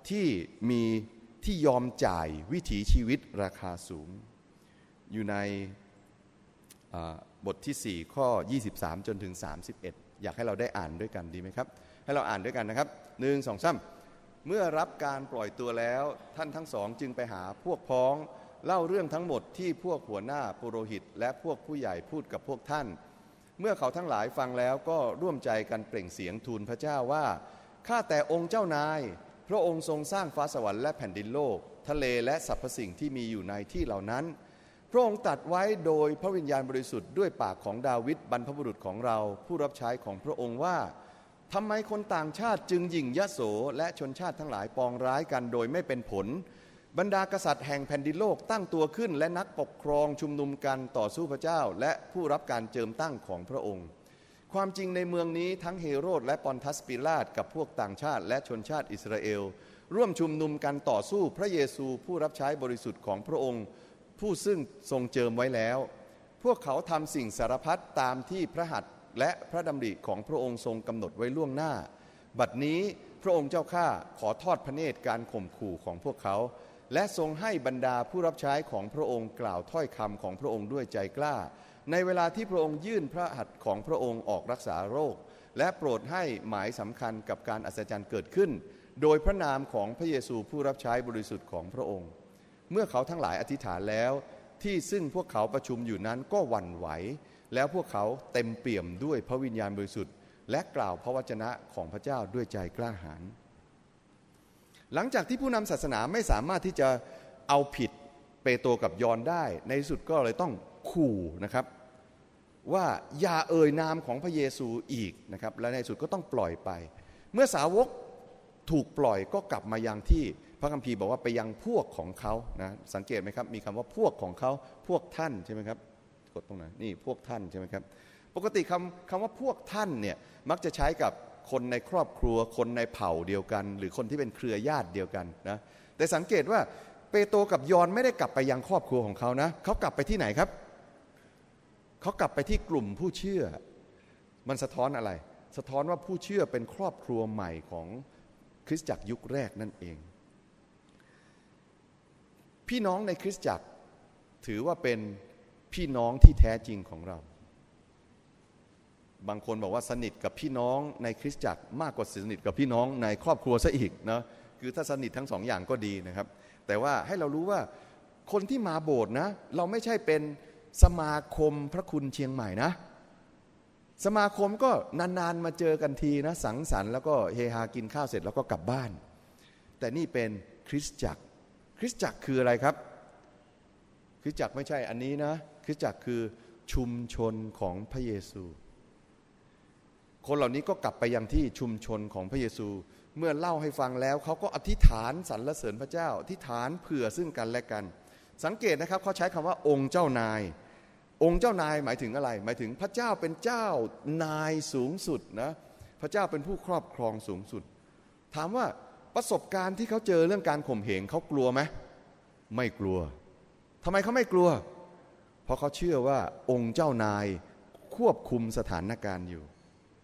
ที่มีที่ยอมจ่ายวิถีชีวิตราคาสูงอยู่ในบทที่สี่ข้อยี่สิบสามจนถึงสามสิบเอ็ดอยากให้เราได้อ่านด้วยกันดีไหมครับให้เราอ่านด้วยกันนะครับหนึ่ง สอง สามเมื่อรับการปล่อยตัวแล้วท่านทั้งสองจึงไปหาพวกพ้องเล่าเรื่องทั้งหมดที่พวกหัวหน้าปุโรหิตและพวกผู้ใหญ่พูดกับพวกท่านเมื่อเขาทั้งหลายฟังแล้วก็ร่วมใจกันเปล่งเสียงทูลพระเจ้าว่าข้าแต่องค์เจ้านายพระองค์ทรงสร้างฟ้าสวรรค์และแผ่นดินโลกทะเลและสรรพสิ่งที่มีอยู่ในที่เหล่านั้นพระองค์ตรัสไว้โดยพระวิญญาณบริสุทธิ์ด้วยปากของดาวิดบรรพบุรุษของเราผู้รับใช้ของพระองค์ว่าทำไมคนต่างชาติจึงหยิ่งยโสและชนชาติทั้งหลายปองร้ายกันโดยไม่เป็นผลบรรดากษัตริย์แห่งแผ่นดินโลกตั้งตัวขึ้นและนักปกครองชุมนุมกันต่อสู้พระเจ้าและผู้รับการเจิมตั้งของพระองค์ความจริงในเมืองนี้ทั้งเฮโรดและปอนทัสปิลาตกับพวกต่างชาติและชนชาติอิสราเอลร่วมชุมนุมกันต่อสู้พระเยซูผู้รับใช้บริสุทธิ์ของพระองค์ผู้ซึ่งทรงเจิมไว้แล้วพวกเขาทำสิ่งสารพัดตามที่พระหัตถ์และพระดำริของพระองค์ทรงกำหนดไว้ล่วงหน้าบัดนี้พระองค์เจ้าข้าขอทอดพระเนตรการข่มขู่ของพวกเขาและทรงให้บรรดาผู้รับใช้ของพระองค์กล่าวถ้อยคำของพระองค์ด้วยใจกล้าในเวลาที่พระองค์ยื่นพระหัตถ์ของพระองค์ออกรักษาโรคและโปรดให้หมายสำคัญกับการอัศจรรย์เกิดขึ้นโดยพระนามของพระเยซูผู้รับใช้บริสุทธิ์ของพระองค์เมื่อเขาทั้งหลายอธิษฐานแล้วที่ซึ่งพวกเขาประชุมอยู่นั้นก็หวั่นไหวแล้วพวกเขาเต็มเปี่ยมด้วยพระวิญญาณบริสุทธิ์และกล่าวพระวจนะของพระเจ้าด้วยใจกล้าหาญหลังจากที่ผู้นำศาสนาไม่สามารถที่จะเอาผิดเปโตรกับยอห์นได้ในที่สุดก็เลยต้องขู่นะครับว่าอย่าเอ่ยนามของพระเยซูอีกนะครับและในที่สุดก็ต้องปล่อยไปเมื่อสาวกถูกปล่อยก็กลับมายังที่พระคัมภีร์บอกว่าไปยังพวกของเขานะสังเกตไหมครับมีคำว่าพวกของเขาพวกท่านใช่ไหมครับกดตรงไหนนี่พวกท่านใช่ไหมครับปกติคำคำว่าพวกท่านเนี่ยมักจะใช้กับคนในครอบครัวคนในเผ่าเดียวกันหรือคนที่เป็นเครือญาติเดียวกันนะแต่สังเกตว่าเปโตรกับยอห์นไม่ได้กลับไปยังครอบครัวของเขานะเขากลับไปที่ไหนครับเขากลับไปที่กลุ่มผู้เชื่อมันสะท้อนอะไรสะท้อนว่าผู้เชื่อเป็นครอบครัวใหม่ของคริสตจักรยุคแรกนั่นเองพี่น้องในคริสตจักรถือว่าเป็นพี่น้องที่แท้จริงของเราบางคนบอกว่าสนิทกับพี่น้องในคริสตจักรมากกว่าสนิทกับพี่น้องในครอบครัวซะอีกนะคือถ้าสนิททั้งสองอย่างก็ดีนะครับแต่ว่าให้เรารู้ว่าคนที่มาโบสถ์นะเราไม่ใช่เป็นสมาคมพระคุณเชียงใหม่นะสมาคมก็นานๆมาเจอกันทีนะสังสรรค์แล้วก็เฮฮากินข้าวเสร็จแล้วก็กลับบ้านแต่นี่เป็นคริสตจักรคริสตจักรคืออะไรครับคริสตจักรไม่ใช่อันนี้นะคริสตจักรคือชุมชนของพระเยซูคนเหล่านี้ก็กลับไปยังที่ชุมชนของพระเยซูเมื่อเล่าให้ฟังแล้วเขาก็อธิษฐานสรรเสริญพระเจ้าอธิษฐานเผื่อซึ่งกันและกันสังเกตนะครับเขาใช้คำว่าองค์เจ้านายองค์เจ้านายหมายถึงอะไรหมายถึงพระเจ้าเป็นเจ้านายสูงสุดนะพระเจ้าเป็นผู้ครอบครองสูงสุดถามว่าประสบการณ์ที่เขาเจอเรื่องการข่มเหงเขากลัวไหมไม่กลัวทำไมเขาไม่กลัวเพราะเขาเชื่อว่าองค์เจ้านายควบคุมสถานการณ์อยู่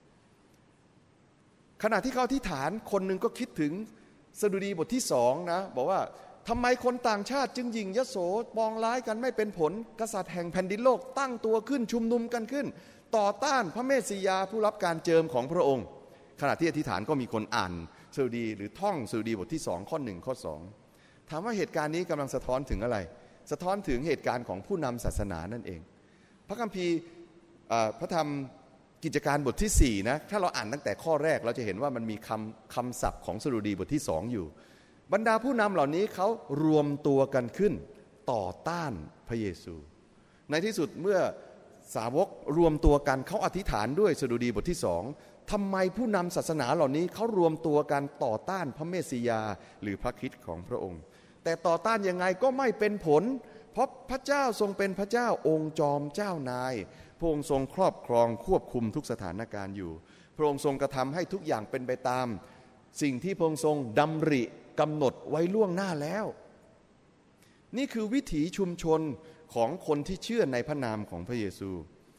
ขณะที่เขาอธิษฐานคนหนึ่งก็คิดถึงสดุดีบทที่สองนะบอกว่าทำไมคนต่างชาติจึงหยิ่งยโสปองร้ายกันไม่เป็นผลกษัตริย์แห่งแผ่นดินโลกตั้งตัวขึ้นชุมนุมกันขึ้นต่อต้านพระเมสสิยาผู้รับการเจิมของพระองค์ขณะที่อธิษฐานก็มีคนอ่านสดุดีหรือท่องสดุดีบทที่สองข้อหนึ่งข้อสองถามว่าเหตุการณ์นี้กำลังสะท้อนถึงอะไรสะท้อนถึงเหตุการณ์ของผู้นำศาสนานั่นเองพระคัมภีร์พระธรรมกิจการบทที่สี่นะถ้าเราอ่านตั้งแต่ข้อแรกเราจะเห็นว่ามันมีคำคำศัพท์ของสดุดีบทที่สองอยู่บรรดาผู้นำเหล่านี้เขารวมตัวกันขึ้นต่อต้านพระเยซูในที่สุดเมื่อสาวกรวมตัวกันเขาอธิษฐานด้วยสดุดีบทที่สองทำไมผู้นำศาสนาเหล่านี้เขารวมตัวกันต่อต้านพระเมสสิยาหรือพระคริสต์ของพระองค์แต่ต่อต้านยังไงก็ไม่เป็นผลเพราะพระเจ้าทรงเป็นพระเจ้าองค์จอมเจ้านายพระองค์ทรงครอบครองควบคุมทุกสถานการณ์อยู่พระองค์ทรงกระทำให้ทุกอย่างเป็นไปตามสิ่งที่พระองค์ทรงดำริกำหนดไว้ล่วงหน้าแล้วนี่คือวิถีชุมชนของคนที่เชื่อในพระนามของพระเยซู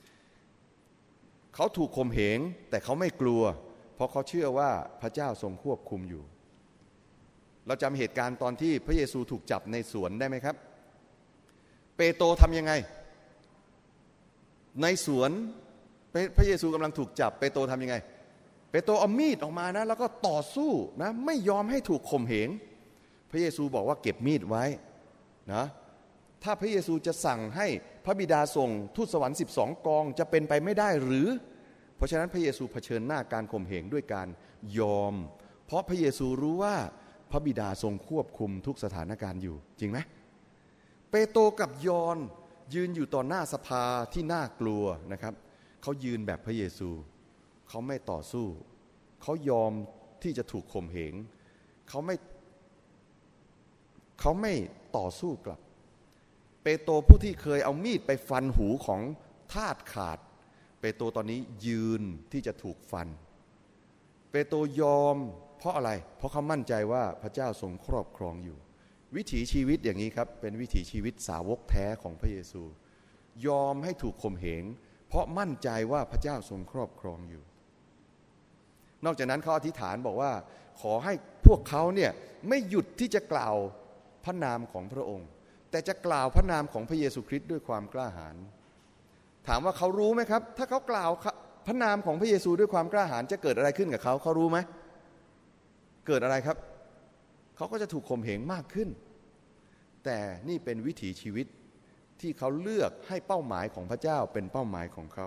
เขาถูกข่มเหงแต่เขาไม่กลัวเพราะเขาเชื่อว่าพระเจ้าทรงควบคุมอยู่เราจำเหตุการณ์ตอนที่พระเยซูถูกจับในสวนได้ไหมครับเปโตรทำยังไงในสวนพระเยซูกำลังถูกจับเปโตรทำยังไงเปโตรเอามีดออกมานะแล้วก็ต่อสู้นะไม่ยอมให้ถูกข่มเหงพระเยซูบอกว่าเก็บมีดไว้นะถ้าพระเยซูจะสั่งให้พระบิดาส่งทูตสวรรค์สิบสองกองจะเป็นไปไม่ได้หรือเพราะฉะนั้นพระเยซูเผชิญหน้าการข่มเหงด้วยการยอมเพราะพระเยซูรู้ว่าพระบิดาทรงควบคุมทุกสถานการณ์อยู่จริงไหมเปโตรกับยอห์นยืนอยู่ต่อหน้าสภาที่น่ากลัวนะครับเขายืนแบบพระเยซูเขาไม่ต่อสู้เขายอมที่จะถูกข่มเหงเขาไม่เขาไม่ต่อสู้กลับเปโตรผู้ที่เคยเอามีดไปฟันหูของทาสขาดเปโตรตอนนี้ยืนที่จะถูกฟันเปโตรยอมเพราะอะไรเพราะเขามั่นใจว่าพระเจ้าทรงครอบครองอยู่วิถีชีวิตอย่างนี้ครับเป็นวิถีชีวิตสาวกแท้ของพระเยซูยอมให้ถูกข่มเหงเพราะมั่นใจว่าพระเจ้าทรงครอบครองอยู่นอกจากนั้นเขาอธิษฐานบอกว่าขอให้พวกเขาเนี่ยไม่หยุดที่จะกล่าวพระนามของพระองค์แต่จะกล่าวพระนามของพระเยซูคริสต์ด้วยความกล้าหาญถามว่าเขารู้ไหมครับถ้าเขากล่าวพระนามของพระเยซูด้วยความกล้าหาญจะเกิดอะไรขึ้นกับเขาเขารู้ไหมเกิดอะไรครับเขาก็จะถูกข่มเหงมากขึ้นแต่นี่เป็นวิถีชีวิตที่เขาเลือกให้เป้าหมายของพระเจ้าเป็นเป้าหมายของเขา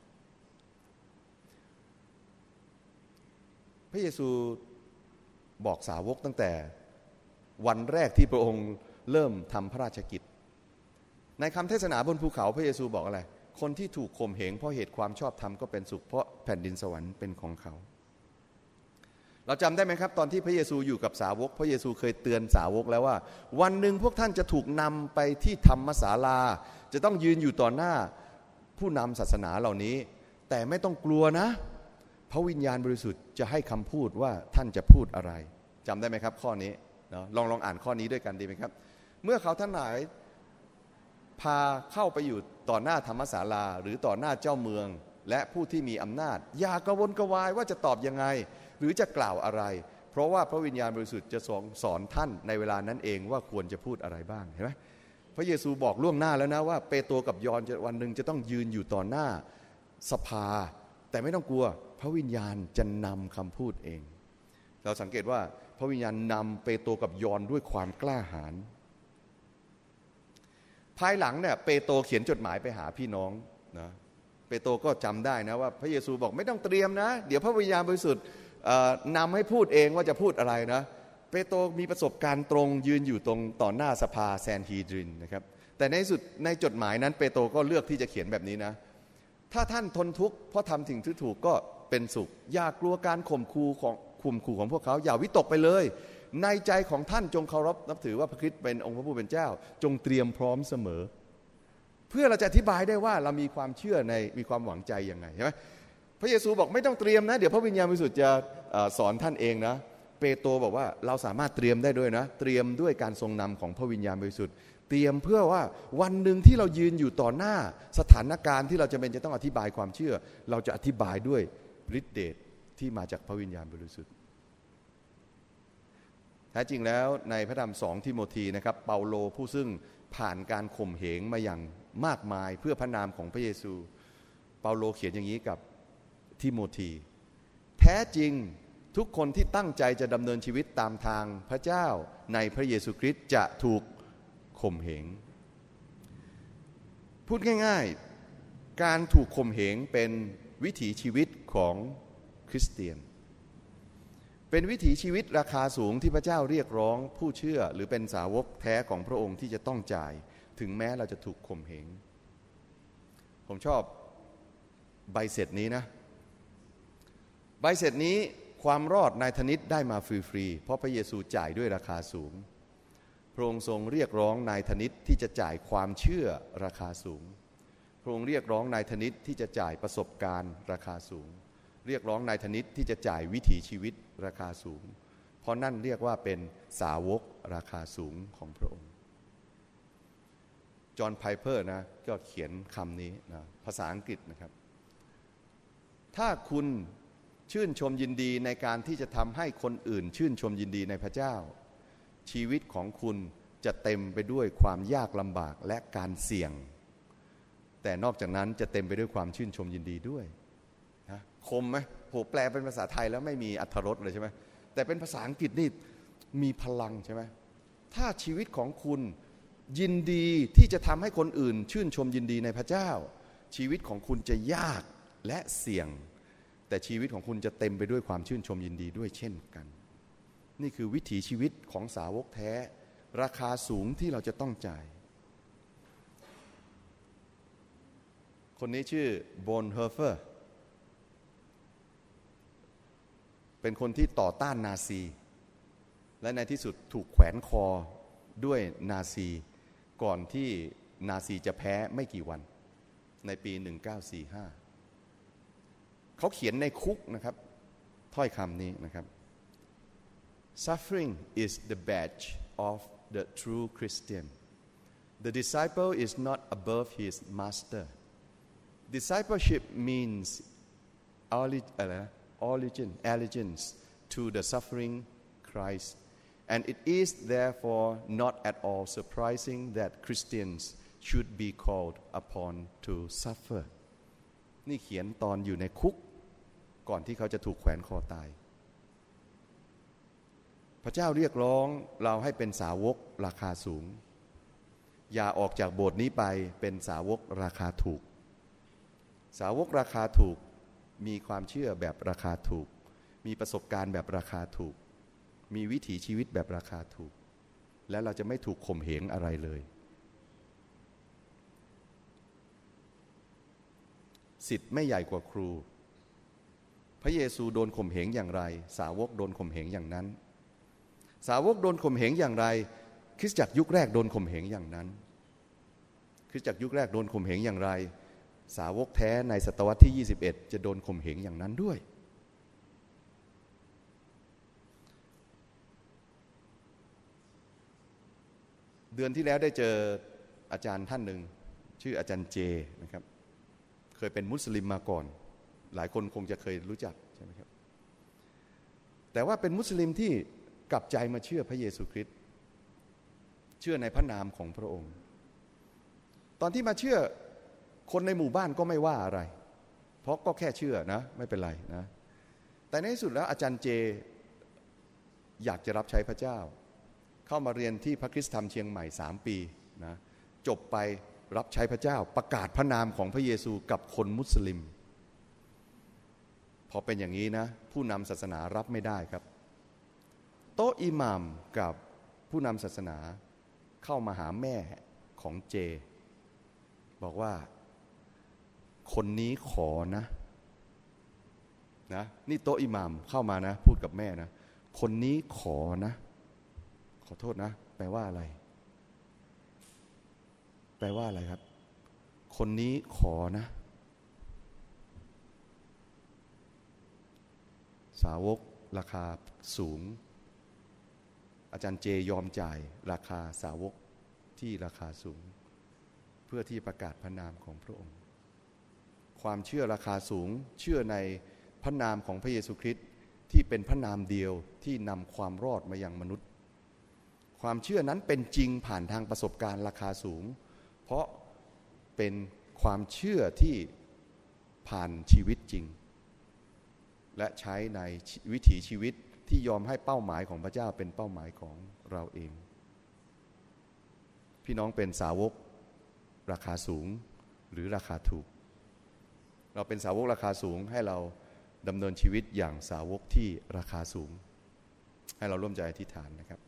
พระเยซูบอกสาวกตั้งแต่วันแรกที่พระองค์เริ่มทำพระราชกิจในคำเทศนาบนภูเขาพระเยซูบอกอะไรคนที่ถูกข่มเหงเพราะเหตุความชอบธรรมก็เป็นสุขเพราะแผ่นดินสวรรค์เป็นของเขาเราจำได้ไหมครับตอนที่พระเยซูอยู่กับสาวกพระเยซูเคยเตือนสาวกแล้วว่าวันหนึ่งพวกท่านจะถูกนำไปที่ธรรมศาลาจะต้องยืนอยู่ต่อหน้าผู้นำศาสนาเหล่านี้แต่ไม่ต้องกลัวนะพระวิญญาณบริสุทธิ์จะให้คำพูดว่าท่านจะพูดอะไรจำได้ไหมครับข้อนี้เนาะลองลองอ่านข้อนี้ด้วยกันดีไหมครับเมื่อเขาท่านหลายพาเข้าไปอยู่ต่อหน้าธรรมศาลาหรือต่อหน้าเจ้าเมืองและผู้ที่มีอำนาจอย่ากระวนกระวายว่าจะตอบยังไงหรือจะกล่าวอะไรเพราะว่าพระวิญญาณบริสุทธิ์จะสอนท่านในเวลานั้นเองว่าควรจะพูดอะไรบ้างเห็นไหมพระเยซูบอกล่วงหน้าแล้วนะว่าเปโตรกับยอห์นวันหนึ่งจะต้องยืนอยู่ต่อหน้าสภาแต่ไม่ต้องกลัวพระวิญญาณจะนำคำพูดเองเราสังเกตว่าพระวิญญาณนำเปโตรกับยอห์นด้วยความกล้าหาญภายหลังเนี่ยเปโตรเขียนจดหมายไปหาพี่น้องนะเปโตรก็จำได้นะว่าพระเยซูบอกไม่ต้องเตรียมนะเดี๋ยวพระวิญญาณบริสุทธิ์นำให้พูดเองว่าจะพูดอะไรนะเปโตรมีประสบการณ์ตรงยืนอยู่ตรงต่อหน้าสภาแซนฮีดรินนะครับแต่ในสุดในจดหมายนั้นเปโตรก็เลือกที่จะเขียนแบบนี้นะถ้าท่านทนทุกข์เพราะทำสิ่งที่ถูกก็เป็นสุขอย่ากลัวการข่มขู่ของข่มขู่ของพวกเขาอย่าวิตกไปเลยในใจของท่านจงเคารพนับถือว่าพระคริสต์เป็นองค์พระผู้เป็นเจ้าจงเตรียมพร้อมเสมอเพื่อเราจะอธิบายได้ว่าเรามีความเชื่อในมีความหวังใจยังไงใช่ไหมพระเยซูบอกไม่ต้องเตรียมนะเดี๋ยวพระวิญญาณบริสุทธิ์จะสอนท่านเองนะเปโตรบอกว่าเราสามารถเตรียมได้ด้วยนะเตรียมด้วยการทรงนำของพระวิญญาณบริสุทธิ์เตรียมเพื่อว่าวันหนึ่งที่เรายืนอยู่ต่อหน้าสถานการณ์ที่เราจะเป็นจะต้องอธิบายความเชื่อเราจะอธิบายด้วยฤทธิเดชที่มาจากพระวิญญาณบริสุทธิ์แท้จริงแล้วในพระธรรมสองทิโมธีนะครับเปาโลผู้ซึ่งผ่านการข่มเหงมาอย่างมากมายเพื่อพระนามของพระเยซูเปาโลเขียนอย่างนี้กับทิโมธีแท้จริงทุกคนที่ตั้งใจจะดำเนินชีวิตตามทางพระเจ้าในพระเยซูคริสต์จะถูกข่มเหงพูดง่ายๆการถูกข่มเหงเป็นวิถีชีวิตของคริสเตียนเป็นวิถีชีวิตราคาสูงที่พระเจ้าเรียกร้องผู้เชื่อหรือเป็นสาวกแท้ของพระองค์ที่จะต้องจ่ายถึงแม้เราจะถูกข่มเหงผมชอบใบเสร็จนี้นะใบเสร็จนี้ความรอดนายธนิตได้มาฟรีๆเพราะพระเยซูจ่ายด้วยราคาสูงพระองค์ทรงเรียกร้องนายธนิตที่จะจ่ายความเชื่อราคาสูงพระองค์เรียกร้องนายธนิตที่จะจ่ายประสบการณ์ราคาสูงเรียกร้องนายธนิตที่จะจ่ายวิถีชีวิตราคาสูงเพราะนั่นเรียกว่าเป็นสาวกราคาสูงของพระองค์จอห์นไพเปอร์นะก็เขียนคำนี้นะภาษาอังกฤษนะครับถ้าคุณชื่นชมยินดีในการที่จะทำให้คนอื่นชื่นชมยินดีในพระเจ้าชีวิตของคุณจะเต็มไปด้วยความยากลำบากและการเสี่ยงแต่นอกจากนั้นจะเต็มไปด้วยความชื่นชมยินดีด้วยนะคมไหมโหแปลเป็นภาษาไทยแล้วไม่มีอรรถรสเลยใช่ไหมแต่เป็นภาษาอังกฤษนี่มีพลังใช่ไหมถ้าชีวิตของคุณยินดีที่จะทำให้คนอื่นชื่นชมยินดีในพระเจ้าชีวิตของคุณจะยากและเสี่ยงแต่ชีวิตของคุณจะเต็มไปด้วยความชื่นชมยินดีด้วยเช่นกันนี่คือวิถีชีวิตของสาวกแท้ราคาสูงที่เราจะต้องจ่ายคนนี้ชื่อโบนเฮอร์เฟอร์เป็นคนที่ต่อต้านนาซีและในที่สุดถูกแขวนคอด้วยนาซีก่อนที่นาซีจะแพ้ไม่กี่วันในปีหนึ่งเก้าสี่ห้าเขาเขียนในคุกนะครับถ้อยคำนี้นะครับ Suffering is the badge of the true Christian. The disciple is not above his master. Discipleship means origin, allegiance to the suffering Christ, and it is therefore not at all surprising that Christians should be called upon to suffer. นี่เขียนตอนอยู่ในคุกก่อนที่เขาจะถูกแขวนคอตายพระเจ้าเรียกร้องเราให้เป็นสาวกราคาสูงอย่าออกจากโบสถ์นี้ไปเป็นสาวกราคาถูกสาวกราคาถูกมีความเชื่อแบบราคาถูกมีประสบการณ์แบบราคาถูกมีวิถีชีวิตแบบราคาถูกและเราจะไม่ถูกข่มเหงอะไรเลยศิษย์ไม่ใหญ่กว่าครูพระเยซูโดนข่มเหงอย่างไรสาวกโดนข่มเหงอย่างนั้นสาวกโดนข่มเหงอย่างไรคริสตจักรยุคแรกโดนข่มเหงอย่างนั้นคริสตจักรยุคแรกโดนข่มเหงอย่างไรสาวกแท้ในศตวรรษที่ยี่สิบเอ็ดจะโดนข่มเหงอย่างนั้นด้วยเดือนที่แล้วได้เจออาจารย์ท่านหนึ่งชื่ออาจารย์เจนะครับเคยเป็นมุสลิมมาก่อนหลายคนคงจะเคยรู้จักใช่ไหมครับแต่ว่าเป็นมุสลิมที่กลับใจมาเชื่อพระเยซูคริสต์เชื่อในพระนามของพระองค์ตอนที่มาเชื่อคนในหมู่บ้านก็ไม่ว่าอะไรเพราะก็แค่เชื่อนะไม่เป็นไรนะแต่ในที่สุดแล้วอาจารย์เจอยากจะรับใช้พระเจ้าเข้ามาเรียนที่พระคริสตธรรมเชียงใหม่สามปีนะจบไปรับใช้พระเจ้าประกาศพระนามของพระเยซูกับคนมุสลิมพอเป็นอย่างนี้นะผู้นำศาสนารับไม่ได้ครับโต๊ะอิหม่ามกับผู้นำศาสนาเข้ามาหาแม่ของเจบอกว่าคนนี้ขอนะนะนี่โต๊ะอิหม่ามเข้ามานะพูดกับแม่นะคนนี้ขอนะขอโทษนะแปลว่าอะไรแปลว่าอะไรครับคนนี้ขอนะสาวกราคาสูงอาจารย์เจยอมจ่ายราคาสาวกที่ราคาสูงเพื่อที่ประกาศพระนามของพระองค์ความเชื่อราคาสูงเชื่อในพระนามของพระเยซูคริสต์ที่เป็นพระนามเดียวที่นำความรอดมายังมนุษย์ความเชื่อนั้นเป็นจริงผ่านทางประสบการณ์ราคาสูงเพราะเป็นความเชื่อที่ผ่านชีวิตจริงและใช้ในวิถีชีวิตที่ยอมให้เป้าหมายของพระเจ้าเป็นเป้าหมายของเราเองพี่น้องเป็นสาวกราคาสูงหรือราคาถูกเราเป็นสาวกราคาสูงให้เราดำเนินชีวิตอย่างสาวกที่ราคาสูงให้เราร่วมใจอธิษฐานนะครับ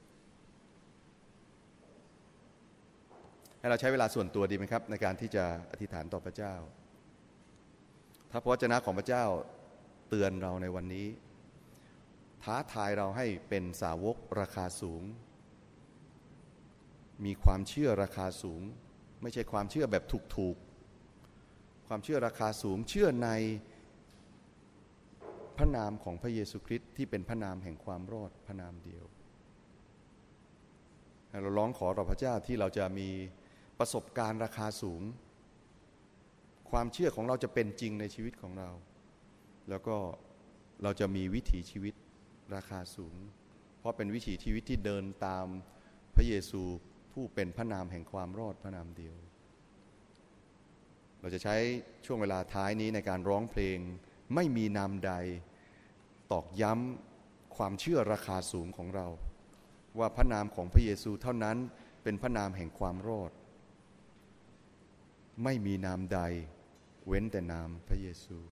ให้เราใช้เวลาส่วนตัวดีไหมครับในการที่จะอธิษฐานต่อพระเจ้าถ้าพระวจนะของพระเจ้าเตือนเราในวันนี้ท้าทายเราให้เป็นสาวกราคาสูงมีความเชื่อราคาสูงไม่ใช่ความเชื่อแบบถูกๆความเชื่อราคาสูงเชื่อในพระนามของพระเยซูคริสต์ที่เป็นพระนามแห่งความรอดพระนามเดียวเราร้องขอต่อพระเจ้าที่เราจะมีประสบการณ์ราคาสูงความเชื่อของเราจะเป็นจริงในชีวิตของเราแล้วก็เราจะมีวิถีชีวิตราคาสูงเพราะเป็นวิถีชีวิตที่เดินตามพระเยซูผู้เป็นพระนามแห่งความรอดพระนามเดียวเราจะใช้ช่วงเวลาท้ายนี้ในการร้องเพลงไม่มีนามใดตอกย้ำความเชื่อราคาสูงของเราว่าพระนามของพระเยซูเท่านั้นเป็นพระนามแห่งความรอดไม่มีนามใดเว้นแต่นามพระเยซู